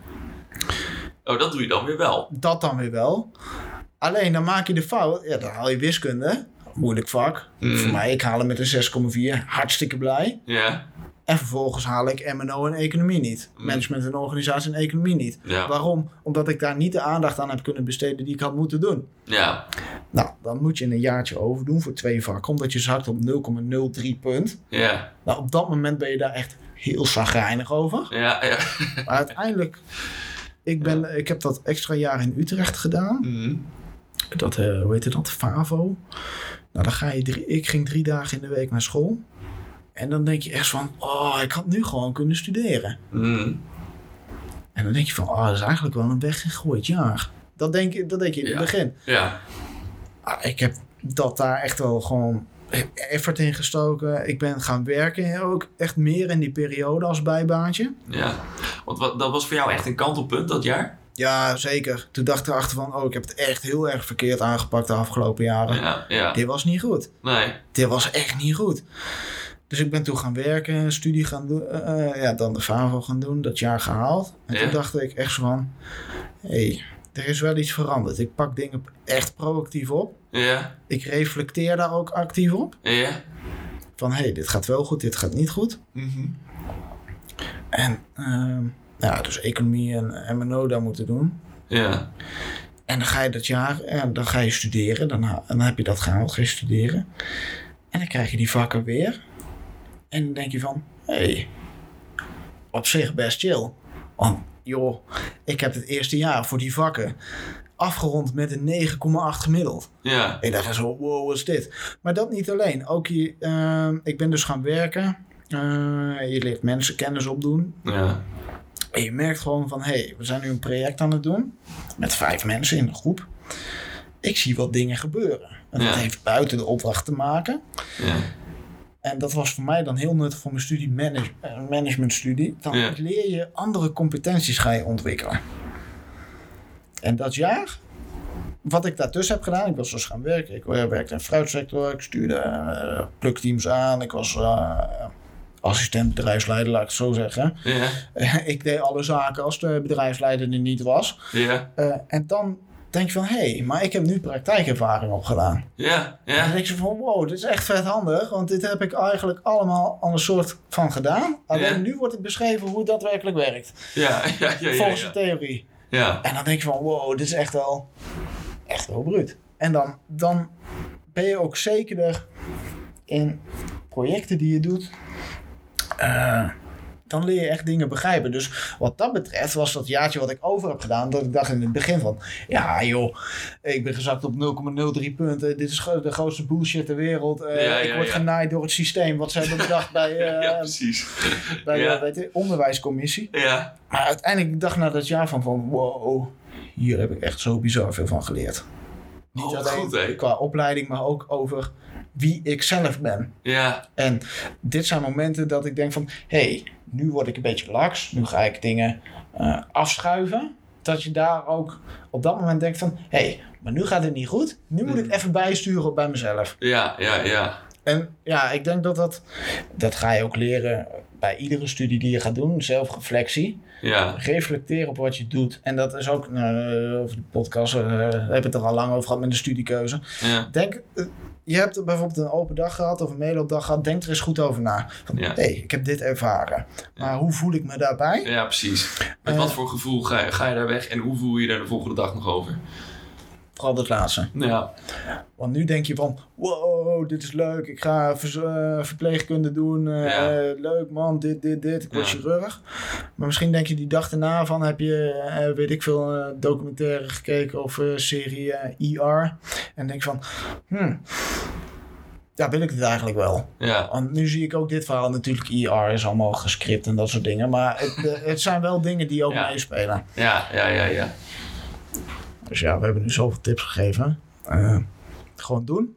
Oh, dat doe je dan weer wel. Dat dan weer wel. Alleen dan maak je de fout, ja, dan haal je wiskunde, moeilijk vak. Mm. Voor mij, ik haal hem met een zes komma vier, hartstikke blij. Ja. En vervolgens haal ik M en O en economie niet. Mm. Management en organisatie en economie niet. Ja. Waarom? Omdat ik daar niet de aandacht aan heb kunnen besteden die ik had moeten doen. Ja. Nou, dan moet je een jaartje overdoen voor twee vakken. Omdat je zakt op nul komma nul drie punt. Ja. Nou, op dat moment ben je daar echt heel chagrijnig over. Ja, ja. Maar uiteindelijk... Ik, ben, ja. ik heb dat extra jaar in Utrecht gedaan. Mm. Dat, uh, hoe heet dat? FAVO. Nou, dan ga je drie, ik ging drie dagen in de week naar school. En dan denk je echt van... Oh, ik had nu gewoon kunnen studeren. Mm. En dan denk je van... Oh, dat is eigenlijk wel een weggegooid jaar. Dat denk je, dat denk je in ja. het begin. Ja. Ah, ik heb dat daar echt wel gewoon... effort in gestoken. Ik ben gaan werken ook echt meer in die periode als bijbaantje. Ja, want wat, dat was voor jou echt een kantelpunt dat jaar? Ja, zeker. Toen dacht ik erachter van... oh, ik heb het echt heel erg verkeerd aangepakt de afgelopen jaren. Ja, ja. Dit was niet goed. Nee. Dit was echt niet goed. Dus ik ben toen gaan werken, studie gaan doen. Uh, ja, dan de FAVO gaan doen, dat jaar gehaald. En ja. toen dacht ik echt zo van... hé, hey, er is wel iets veranderd. Ik pak dingen echt proactief op. Ja. Ik reflecteer daar ook actief op. Ja. Van, hé, hey, dit gaat wel goed, dit gaat niet goed. Mm-hmm. En, uh, ja, dus economie en M en O daar moeten doen. Ja. En dan ga je dat jaar, en dan ga je studeren. Dan, ha- dan heb je dat gehaald, ga je studeren. En dan krijg je die vakken weer. En dan denk je van, hé, hey, op zich best chill. Want, joh, ik heb het eerste jaar voor die vakken afgerond met een negen komma acht gemiddeld. Ja. Ik dacht zo, wow, wat is dit? Maar dat niet alleen. Ook je, uh, ik ben dus gaan werken. Uh, je leert mensen kennis opdoen. Ja. En je merkt gewoon van, hé, hey, we zijn nu een project aan het doen. Met vijf mensen in een groep. Ik zie wat dingen gebeuren. En ja. dat heeft buiten de opdracht te maken. Ja. En dat was voor mij dan heel nuttig voor mijn studie, manage, managementstudie. Dan ja. leer je andere competenties ga je ontwikkelen. En dat jaar, wat ik daartussen heb gedaan, ik was dus gaan werken. Ik werkte in de fruitsector, ik stuurde uh, plukteams aan. Ik was uh, assistent bedrijfsleider, laat ik het zo zeggen. Ja. Uh, ik deed alle zaken als de bedrijfsleider er niet was. Ja. Uh, en dan denk je van, hé, hey, maar ik heb nu praktijkervaring opgedaan. Ja, ja. En dan denk je van, wow, dit is echt vet handig. Want dit heb ik eigenlijk allemaal al een soort van gedaan. Alleen Ja. nu wordt het beschreven hoe het daadwerkelijk werkt. Ja, ja, ja, ja, Volgens ja. de theorie. Ja, En dan denk je van, wow, dit is echt wel, echt wel bruut. En dan, dan ben je ook zekerder in projecten die je doet. Uh, dan leer je echt dingen begrijpen. Dus wat dat betreft was dat jaartje wat ik over heb gedaan, dat ik dacht in het begin van, ja joh, ik ben gezakt op nul komma nul drie punten. Dit is de grootste bullshit ter wereld. Uh, Ja, ja, ik word ja. genaaid door het systeem wat ze hebben bedacht bij, uh, ja, precies. bij Ja. de weet je, onderwijscommissie. Ja, Maar uiteindelijk dacht ik na dat jaar van, van wow, hier heb ik echt zo bizar veel van geleerd. Niet oh, wat alleen goed, hè? qua opleiding, maar ook over wie ik zelf ben. Ja, En dit zijn momenten dat ik denk van, hé, hey, nu word ik een beetje lax. Nu ga ik dingen uh, afschuiven. Dat je daar ook op dat moment denkt van, hé, hey, maar nu gaat het niet goed. Nu moet ik even bijsturen bij mezelf. ja, ja, ja. En ja, ik denk dat dat, dat ga je ook leren bij iedere studie die je gaat doen. Zelfreflectie. Ja, Reflecteren op wat je doet. En dat is ook, nou, over de podcast, uh, daar hebben we het er al lang over gehad met de studiekeuze. ja. Denk, uh, je hebt bijvoorbeeld een open dag gehad of een meeloopdag gehad. Denk er eens goed over na. Van, Ja. hé, hey, ik heb dit ervaren. Maar hoe voel ik me daarbij? Ja, precies. Met Uh, wat voor gevoel ga je, ga je daar weg en hoe voel je daar de volgende dag nog over? Vooral het laatste. Ja, Want nu denk je van, wow, dit is leuk. Ik ga vers, uh, verpleegkunde doen. Uh, Ja. uh, leuk man, dit, dit, dit. Ik word Ja. chirurg. Maar misschien denk je die dag erna van, heb je, uh, weet ik veel, uh, documentaire gekeken of uh, serie uh, E R. En denk van, hmm, ja, wil ik dit eigenlijk wel? ja, Want nu zie ik ook dit verhaal. Natuurlijk, E R is allemaal gescript en dat soort dingen. Maar het, uh, het zijn wel dingen die ook Ja. meespelen. ja, ja, ja, ja. Dus ja, we hebben nu zoveel tips gegeven. Uh, gewoon doen.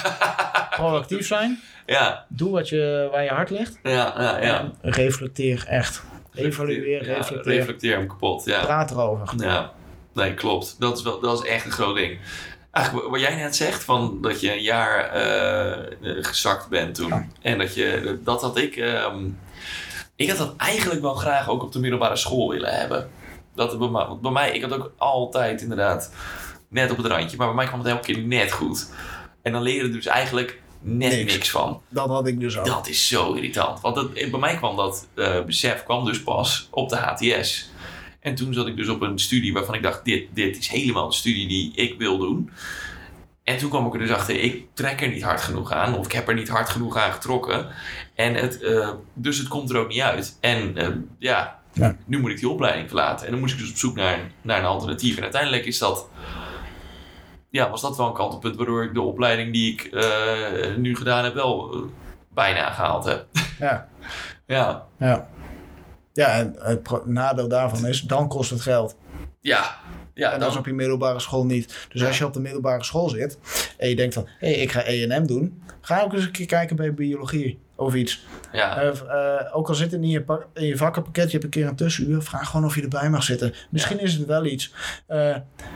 Proactief zijn. Ja, Doe wat je, waar je hart ligt. ja, ja, ja. En reflecteer echt. Evalueer, Ja, reflecteer. reflecteer hem kapot, ja. Praat erover. Ja, nee, klopt. Dat is, wel, dat is echt een groot ding. Eigenlijk wat jij net zegt, van dat je een jaar uh, gezakt bent toen. Ja. En dat je, dat had ik... Um, ik had dat eigenlijk wel graag ook op de middelbare school willen hebben. Dat bij mij, want bij mij, ik had ook altijd inderdaad net op het randje. Maar bij mij kwam het elke keer net goed. En dan leer je er dus eigenlijk net Niks. niks van. Dat had ik dus ook. Dat is zo irritant. Want het, bij mij kwam dat uh, besef kwam dus pas op de H T S. En toen zat ik dus op een studie waarvan ik dacht, dit, dit is helemaal een studie die ik wil doen. En toen kwam ik er dus achter, ik trek er niet hard genoeg aan. Of ik heb er niet hard genoeg aan getrokken. En het, uh, dus het komt er ook niet uit. En uh, ja, Ja. nu moet ik die opleiding verlaten. En dan moest ik dus op zoek naar, naar een alternatief. En uiteindelijk is dat... Ja, was dat wel een kantelpunt waardoor ik de opleiding die ik uh, nu gedaan heb wel uh, bijna gehaald heb. Ja. Ja. Ja. Ja, en het pro- nadeel daarvan is, dan kost het geld. Ja. Ja, En dat is dan, op je middelbare school niet. Dus Ja. als je op de middelbare school zit en je denkt van, hé, hey, ik ga E en M doen. Ga ook eens een keer kijken bij biologie of iets. ja. Uh, uh, ook al zit het niet in je, pak- in je vakkenpakket, je hebt een keer een tussenuur, vraag gewoon of je erbij mag zitten. Misschien Ja. is het wel iets. Uh,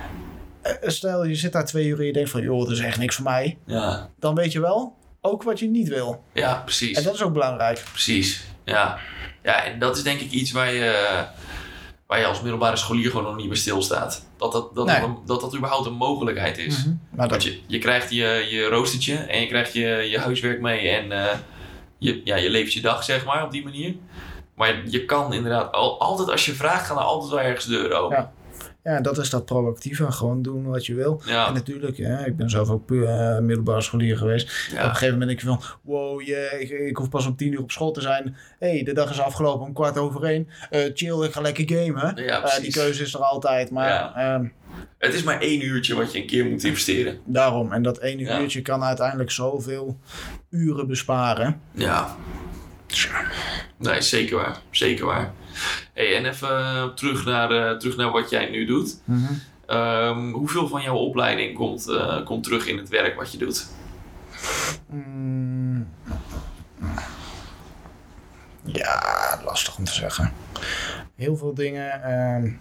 stel, je zit daar twee uur en je denkt van, joh, dat is echt niks voor mij. ja. Dan weet je wel ook wat je niet wil. Ja, precies. En dat is ook belangrijk. Precies. Ja. Ja, en dat is denk ik iets waar je, waar je als middelbare scholier gewoon nog niet bij stilstaat. Dat dat, dat, Nee. dat, dat, dat überhaupt een mogelijkheid is. Mm-hmm. Maar dat, Want je, je krijgt je, je roostertje en je krijgt je, je huiswerk mee en uh, je, ja, je leeft je dag, zeg maar, op die manier. Maar je kan inderdaad, al, altijd als je vraagt, gaan er altijd wel ergens deuren open. Ja. Ja, dat is dat proactieve. Gewoon doen wat je wil. Ja. En natuurlijk, ja, ik ben zelf ook puur uh, middelbare scholier geweest. Ja. Op een gegeven moment denk je van, wow, yeah, ik, ik hoef pas om tien uur op school te zijn. Hé, hey, de dag is afgelopen om kwart over één. Uh, chill, ik ga lekker gamen. Ja, uh, precies. die keuze is er altijd. Maar Ja. uh, Het is maar één uurtje wat je een keer moet investeren. daarom. En dat ene Ja. uurtje kan uiteindelijk zoveel uren besparen. Ja. Nee, zeker waar. Zeker waar. Hey, en even uh, terug, naar, uh, terug naar wat jij nu doet. Mm-hmm. Um, hoeveel van jouw opleiding komt, uh, komt terug in het werk wat je doet? Mm. Ja, lastig om te zeggen. Heel veel dingen. Um,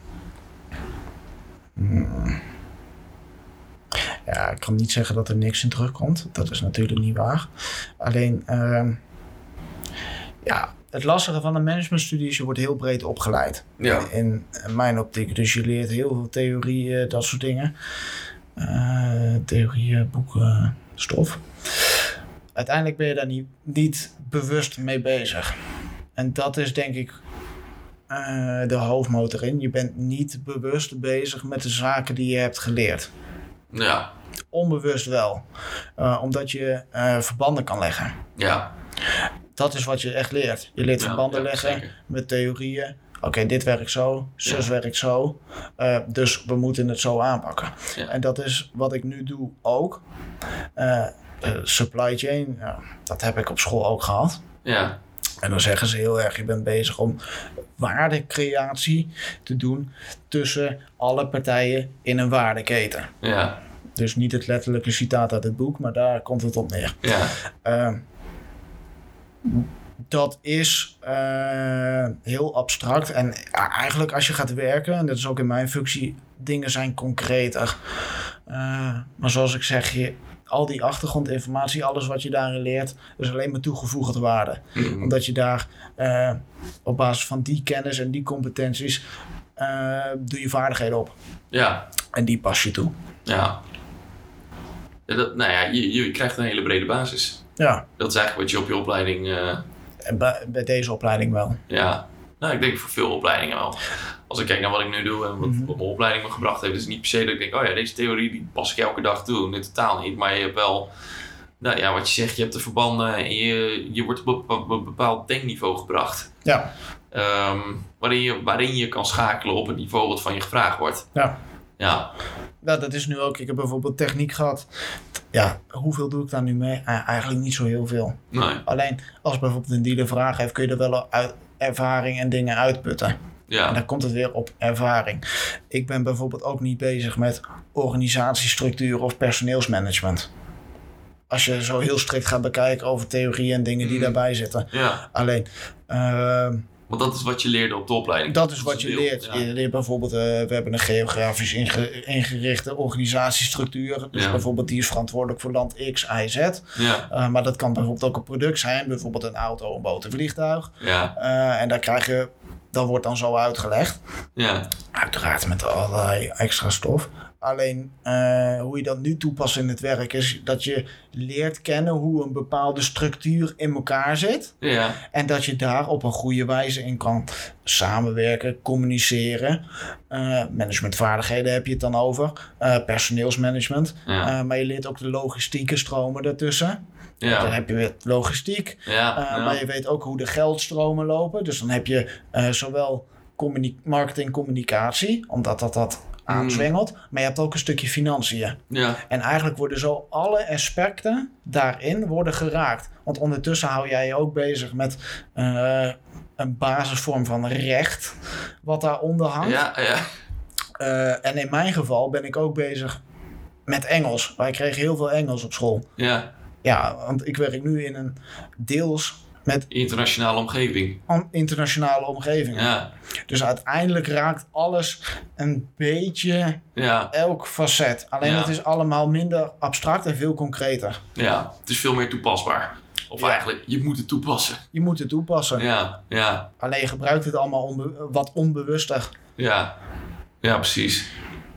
mm. Ja, ik kan niet zeggen dat er niks in terugkomt. Dat is natuurlijk niet waar. Alleen, um, ja, het lastige van een managementstudie is, je wordt heel breed opgeleid. Ja. In mijn optiek. Dus je leert heel veel theorieën, dat soort dingen. Uh, theorieën, boeken, stof. Uiteindelijk ben je daar niet, niet bewust mee bezig. En dat is denk ik uh, de hoofdmotor in. Je bent niet bewust bezig met de zaken die je hebt geleerd. Ja. Onbewust wel. Uh, omdat je uh, verbanden kan leggen. Ja. Dat is wat je echt leert. Je leert ja, verbanden ja, leggen zeker. Met theorieën. Oké, okay, dit werkt zo, zus ja. werkt zo. Uh, dus we moeten het zo aanpakken. Ja. En dat is wat ik nu doe ook. Uh, uh, supply chain, uh, dat heb ik op school ook gehad. Ja. En dan zeggen ze heel erg, je bent bezig om waardecreatie te doen tussen alle partijen in een waardeketen. Ja. Dus niet het letterlijke citaat uit het boek, maar daar komt het op neer. Ja. Uh, dat is uh, heel abstract. En uh, eigenlijk als je gaat werken, en dat is ook in mijn functie, dingen zijn concreter. Uh, maar zoals ik zeg, je, al die achtergrondinformatie, alles wat je daarin leert, is alleen maar toegevoegde waarde. Mm-hmm. Omdat je daar uh, op basis van die kennis en die competenties uh, doe je vaardigheden op. Ja. En die pas je toe. Ja. Ja, dat, nou ja, je, je krijgt een hele brede basis. Ja. Dat is eigenlijk wat je op je opleiding... Uh... En bij, bij deze opleiding wel. Ja. Nou, ik denk voor veel opleidingen wel. Als ik kijk naar wat ik nu doe en wat, mm-hmm. wat mijn opleiding me gebracht heeft, is het niet per se dat ik denk, oh ja, deze theorie die pas ik elke dag toe. Nee, totaal niet. Maar je hebt wel, nou ja, wat je zegt, je hebt de verbanden en je, je wordt op een bepaald denkniveau gebracht. Ja. Um, waarin, je, waarin je kan schakelen op het niveau wat van je gevraagd wordt. Ja. Ja. Nou, dat is nu ook. Ik heb bijvoorbeeld techniek gehad. Ja, hoeveel doe ik daar nu mee? Eigenlijk niet zo heel veel. Nee. Alleen, als bijvoorbeeld een dealer vragen heeft, kun je er wel uit ervaring en dingen uitputten. Ja. En dan komt het weer op ervaring. Ik ben bijvoorbeeld ook niet bezig met organisatiestructuur of personeelsmanagement. Als je zo heel strikt gaat bekijken over theorieën en dingen die mm. daarbij zitten. Ja. Alleen... Uh, Want dat is wat je leerde op de opleiding. Dat is dat wat is je deel. leert. Ja. Je leert bijvoorbeeld, uh, we hebben een geografisch inge- ingerichte organisatiestructuur. Dus ja. bijvoorbeeld die is verantwoordelijk voor land X, Y, Z. Ja. Uh, maar dat kan bijvoorbeeld ook een product zijn. Bijvoorbeeld een auto, een boot, een vliegtuig. Ja. Uh, en daar krijg je, dat wordt dan zo uitgelegd. Ja. Uiteraard met allerlei extra stof. Alleen uh, hoe je dat nu toepast in het werk is dat je leert kennen hoe een bepaalde structuur in elkaar zit. Ja. En dat je daar op een goede wijze in kan samenwerken, communiceren. Uh, managementvaardigheden heb je het dan over. Uh, personeelsmanagement. Ja. Uh, maar je leert ook de logistieke stromen ertussen. Ja. Dan heb je weer logistiek. Ja. Uh, Ja. Maar je weet ook hoe de geldstromen lopen. Dus dan heb je uh, zowel communi- marketing, communicatie, omdat dat dat aanzwengelt. Maar je hebt ook een stukje financiën. Ja. En eigenlijk worden zo alle aspecten daarin worden geraakt. Want ondertussen hou jij je ook bezig met uh, een basisvorm van recht. Wat daaronder hangt. Ja, ja. Uh, en in mijn geval ben ik ook bezig met Engels. Wij kregen heel veel Engels op school. Ja. Ja, want ik werk nu in een deels met internationale omgeving. internationale omgevingen. Ja. Dus uiteindelijk raakt alles een beetje ja. elk facet. Alleen ja. het is allemaal minder abstract en veel concreter. Ja, het is veel meer toepasbaar. Of ja. eigenlijk, je moet het toepassen. Je moet het toepassen. Ja, ja. Alleen je gebruikt het allemaal onbe- wat onbewuster. Ja, ja, precies.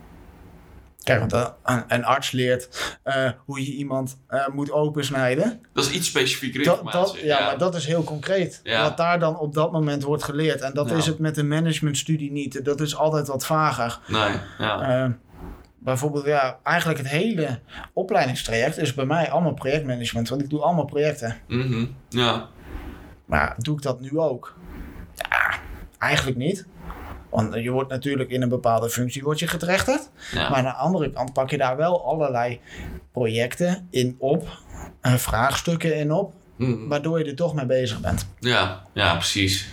Kijk, want een, een arts leert uh, hoe je iemand uh, moet opensnijden. Dat is iets specifieker dat, informatie. Dat, ja, ja, maar dat is heel concreet. Ja. Wat daar dan op dat moment wordt geleerd. En dat ja. is het met een managementstudie niet. Dat is altijd wat vager. Nee, ja. Uh, bijvoorbeeld, ja, eigenlijk het hele opleidingstraject is bij mij allemaal projectmanagement. Want ik doe allemaal projecten. Mm-hmm. Ja. Maar doe ik dat nu ook? Ja, eigenlijk niet. Want je wordt natuurlijk in een bepaalde functie word je getrechterd. Ja. Maar aan de andere kant pak je daar wel allerlei projecten in op. Uh, vraagstukken in op. Mm. Waardoor je er toch mee bezig bent. Ja, ja, precies.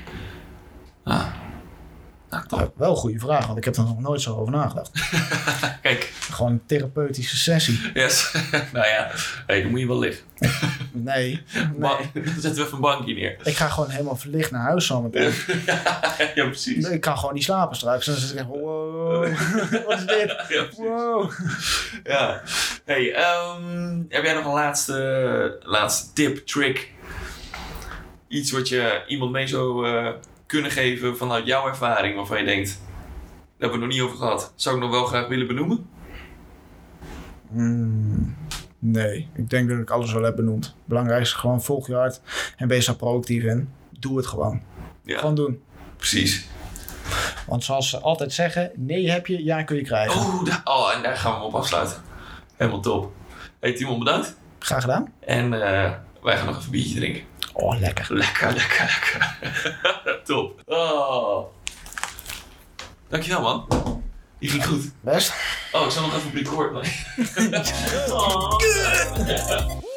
Ah. Nou, uh, wel een goede vraag, want ik heb er nog nooit zo over nagedacht. Kijk. Gewoon een therapeutische sessie. Yes. Nou ja, hey, dan moet je wel liggen. Nee. Dan zetten we even een bankje neer. Ik ga gewoon helemaal verlicht naar huis zometeen. Ja, precies. Ik kan gewoon niet slapen straks. Dan zeg ik, wow, wat is dit? Ja, wow. Ja. Hey, um, heb jij nog een laatste, laatste tip, trick? iets wat je iemand mee zou uh, kunnen geven vanuit jouw ervaring, waarvan je denkt, daar hebben we het nog niet over gehad. Zou ik nog wel graag willen benoemen? Mm, nee, ik denk dat ik alles wel heb benoemd. Het belangrijkste is gewoon volg je hart en wees daar proactief in. Doe het gewoon. Ja. Gewoon doen. Precies. Want zoals ze altijd zeggen, nee heb je, ja kun je krijgen. Oh, da- oh en daar gaan we hem op afsluiten. Helemaal top. Hey Timon, bedankt. Graag gedaan. En uh, wij gaan nog even een biertje drinken. Oh, lekker. Lekker, lekker, lekker. Top. Oh. Dankjewel, man. Die ging goed. Best. Oh, ik zal nog even op record. Oh.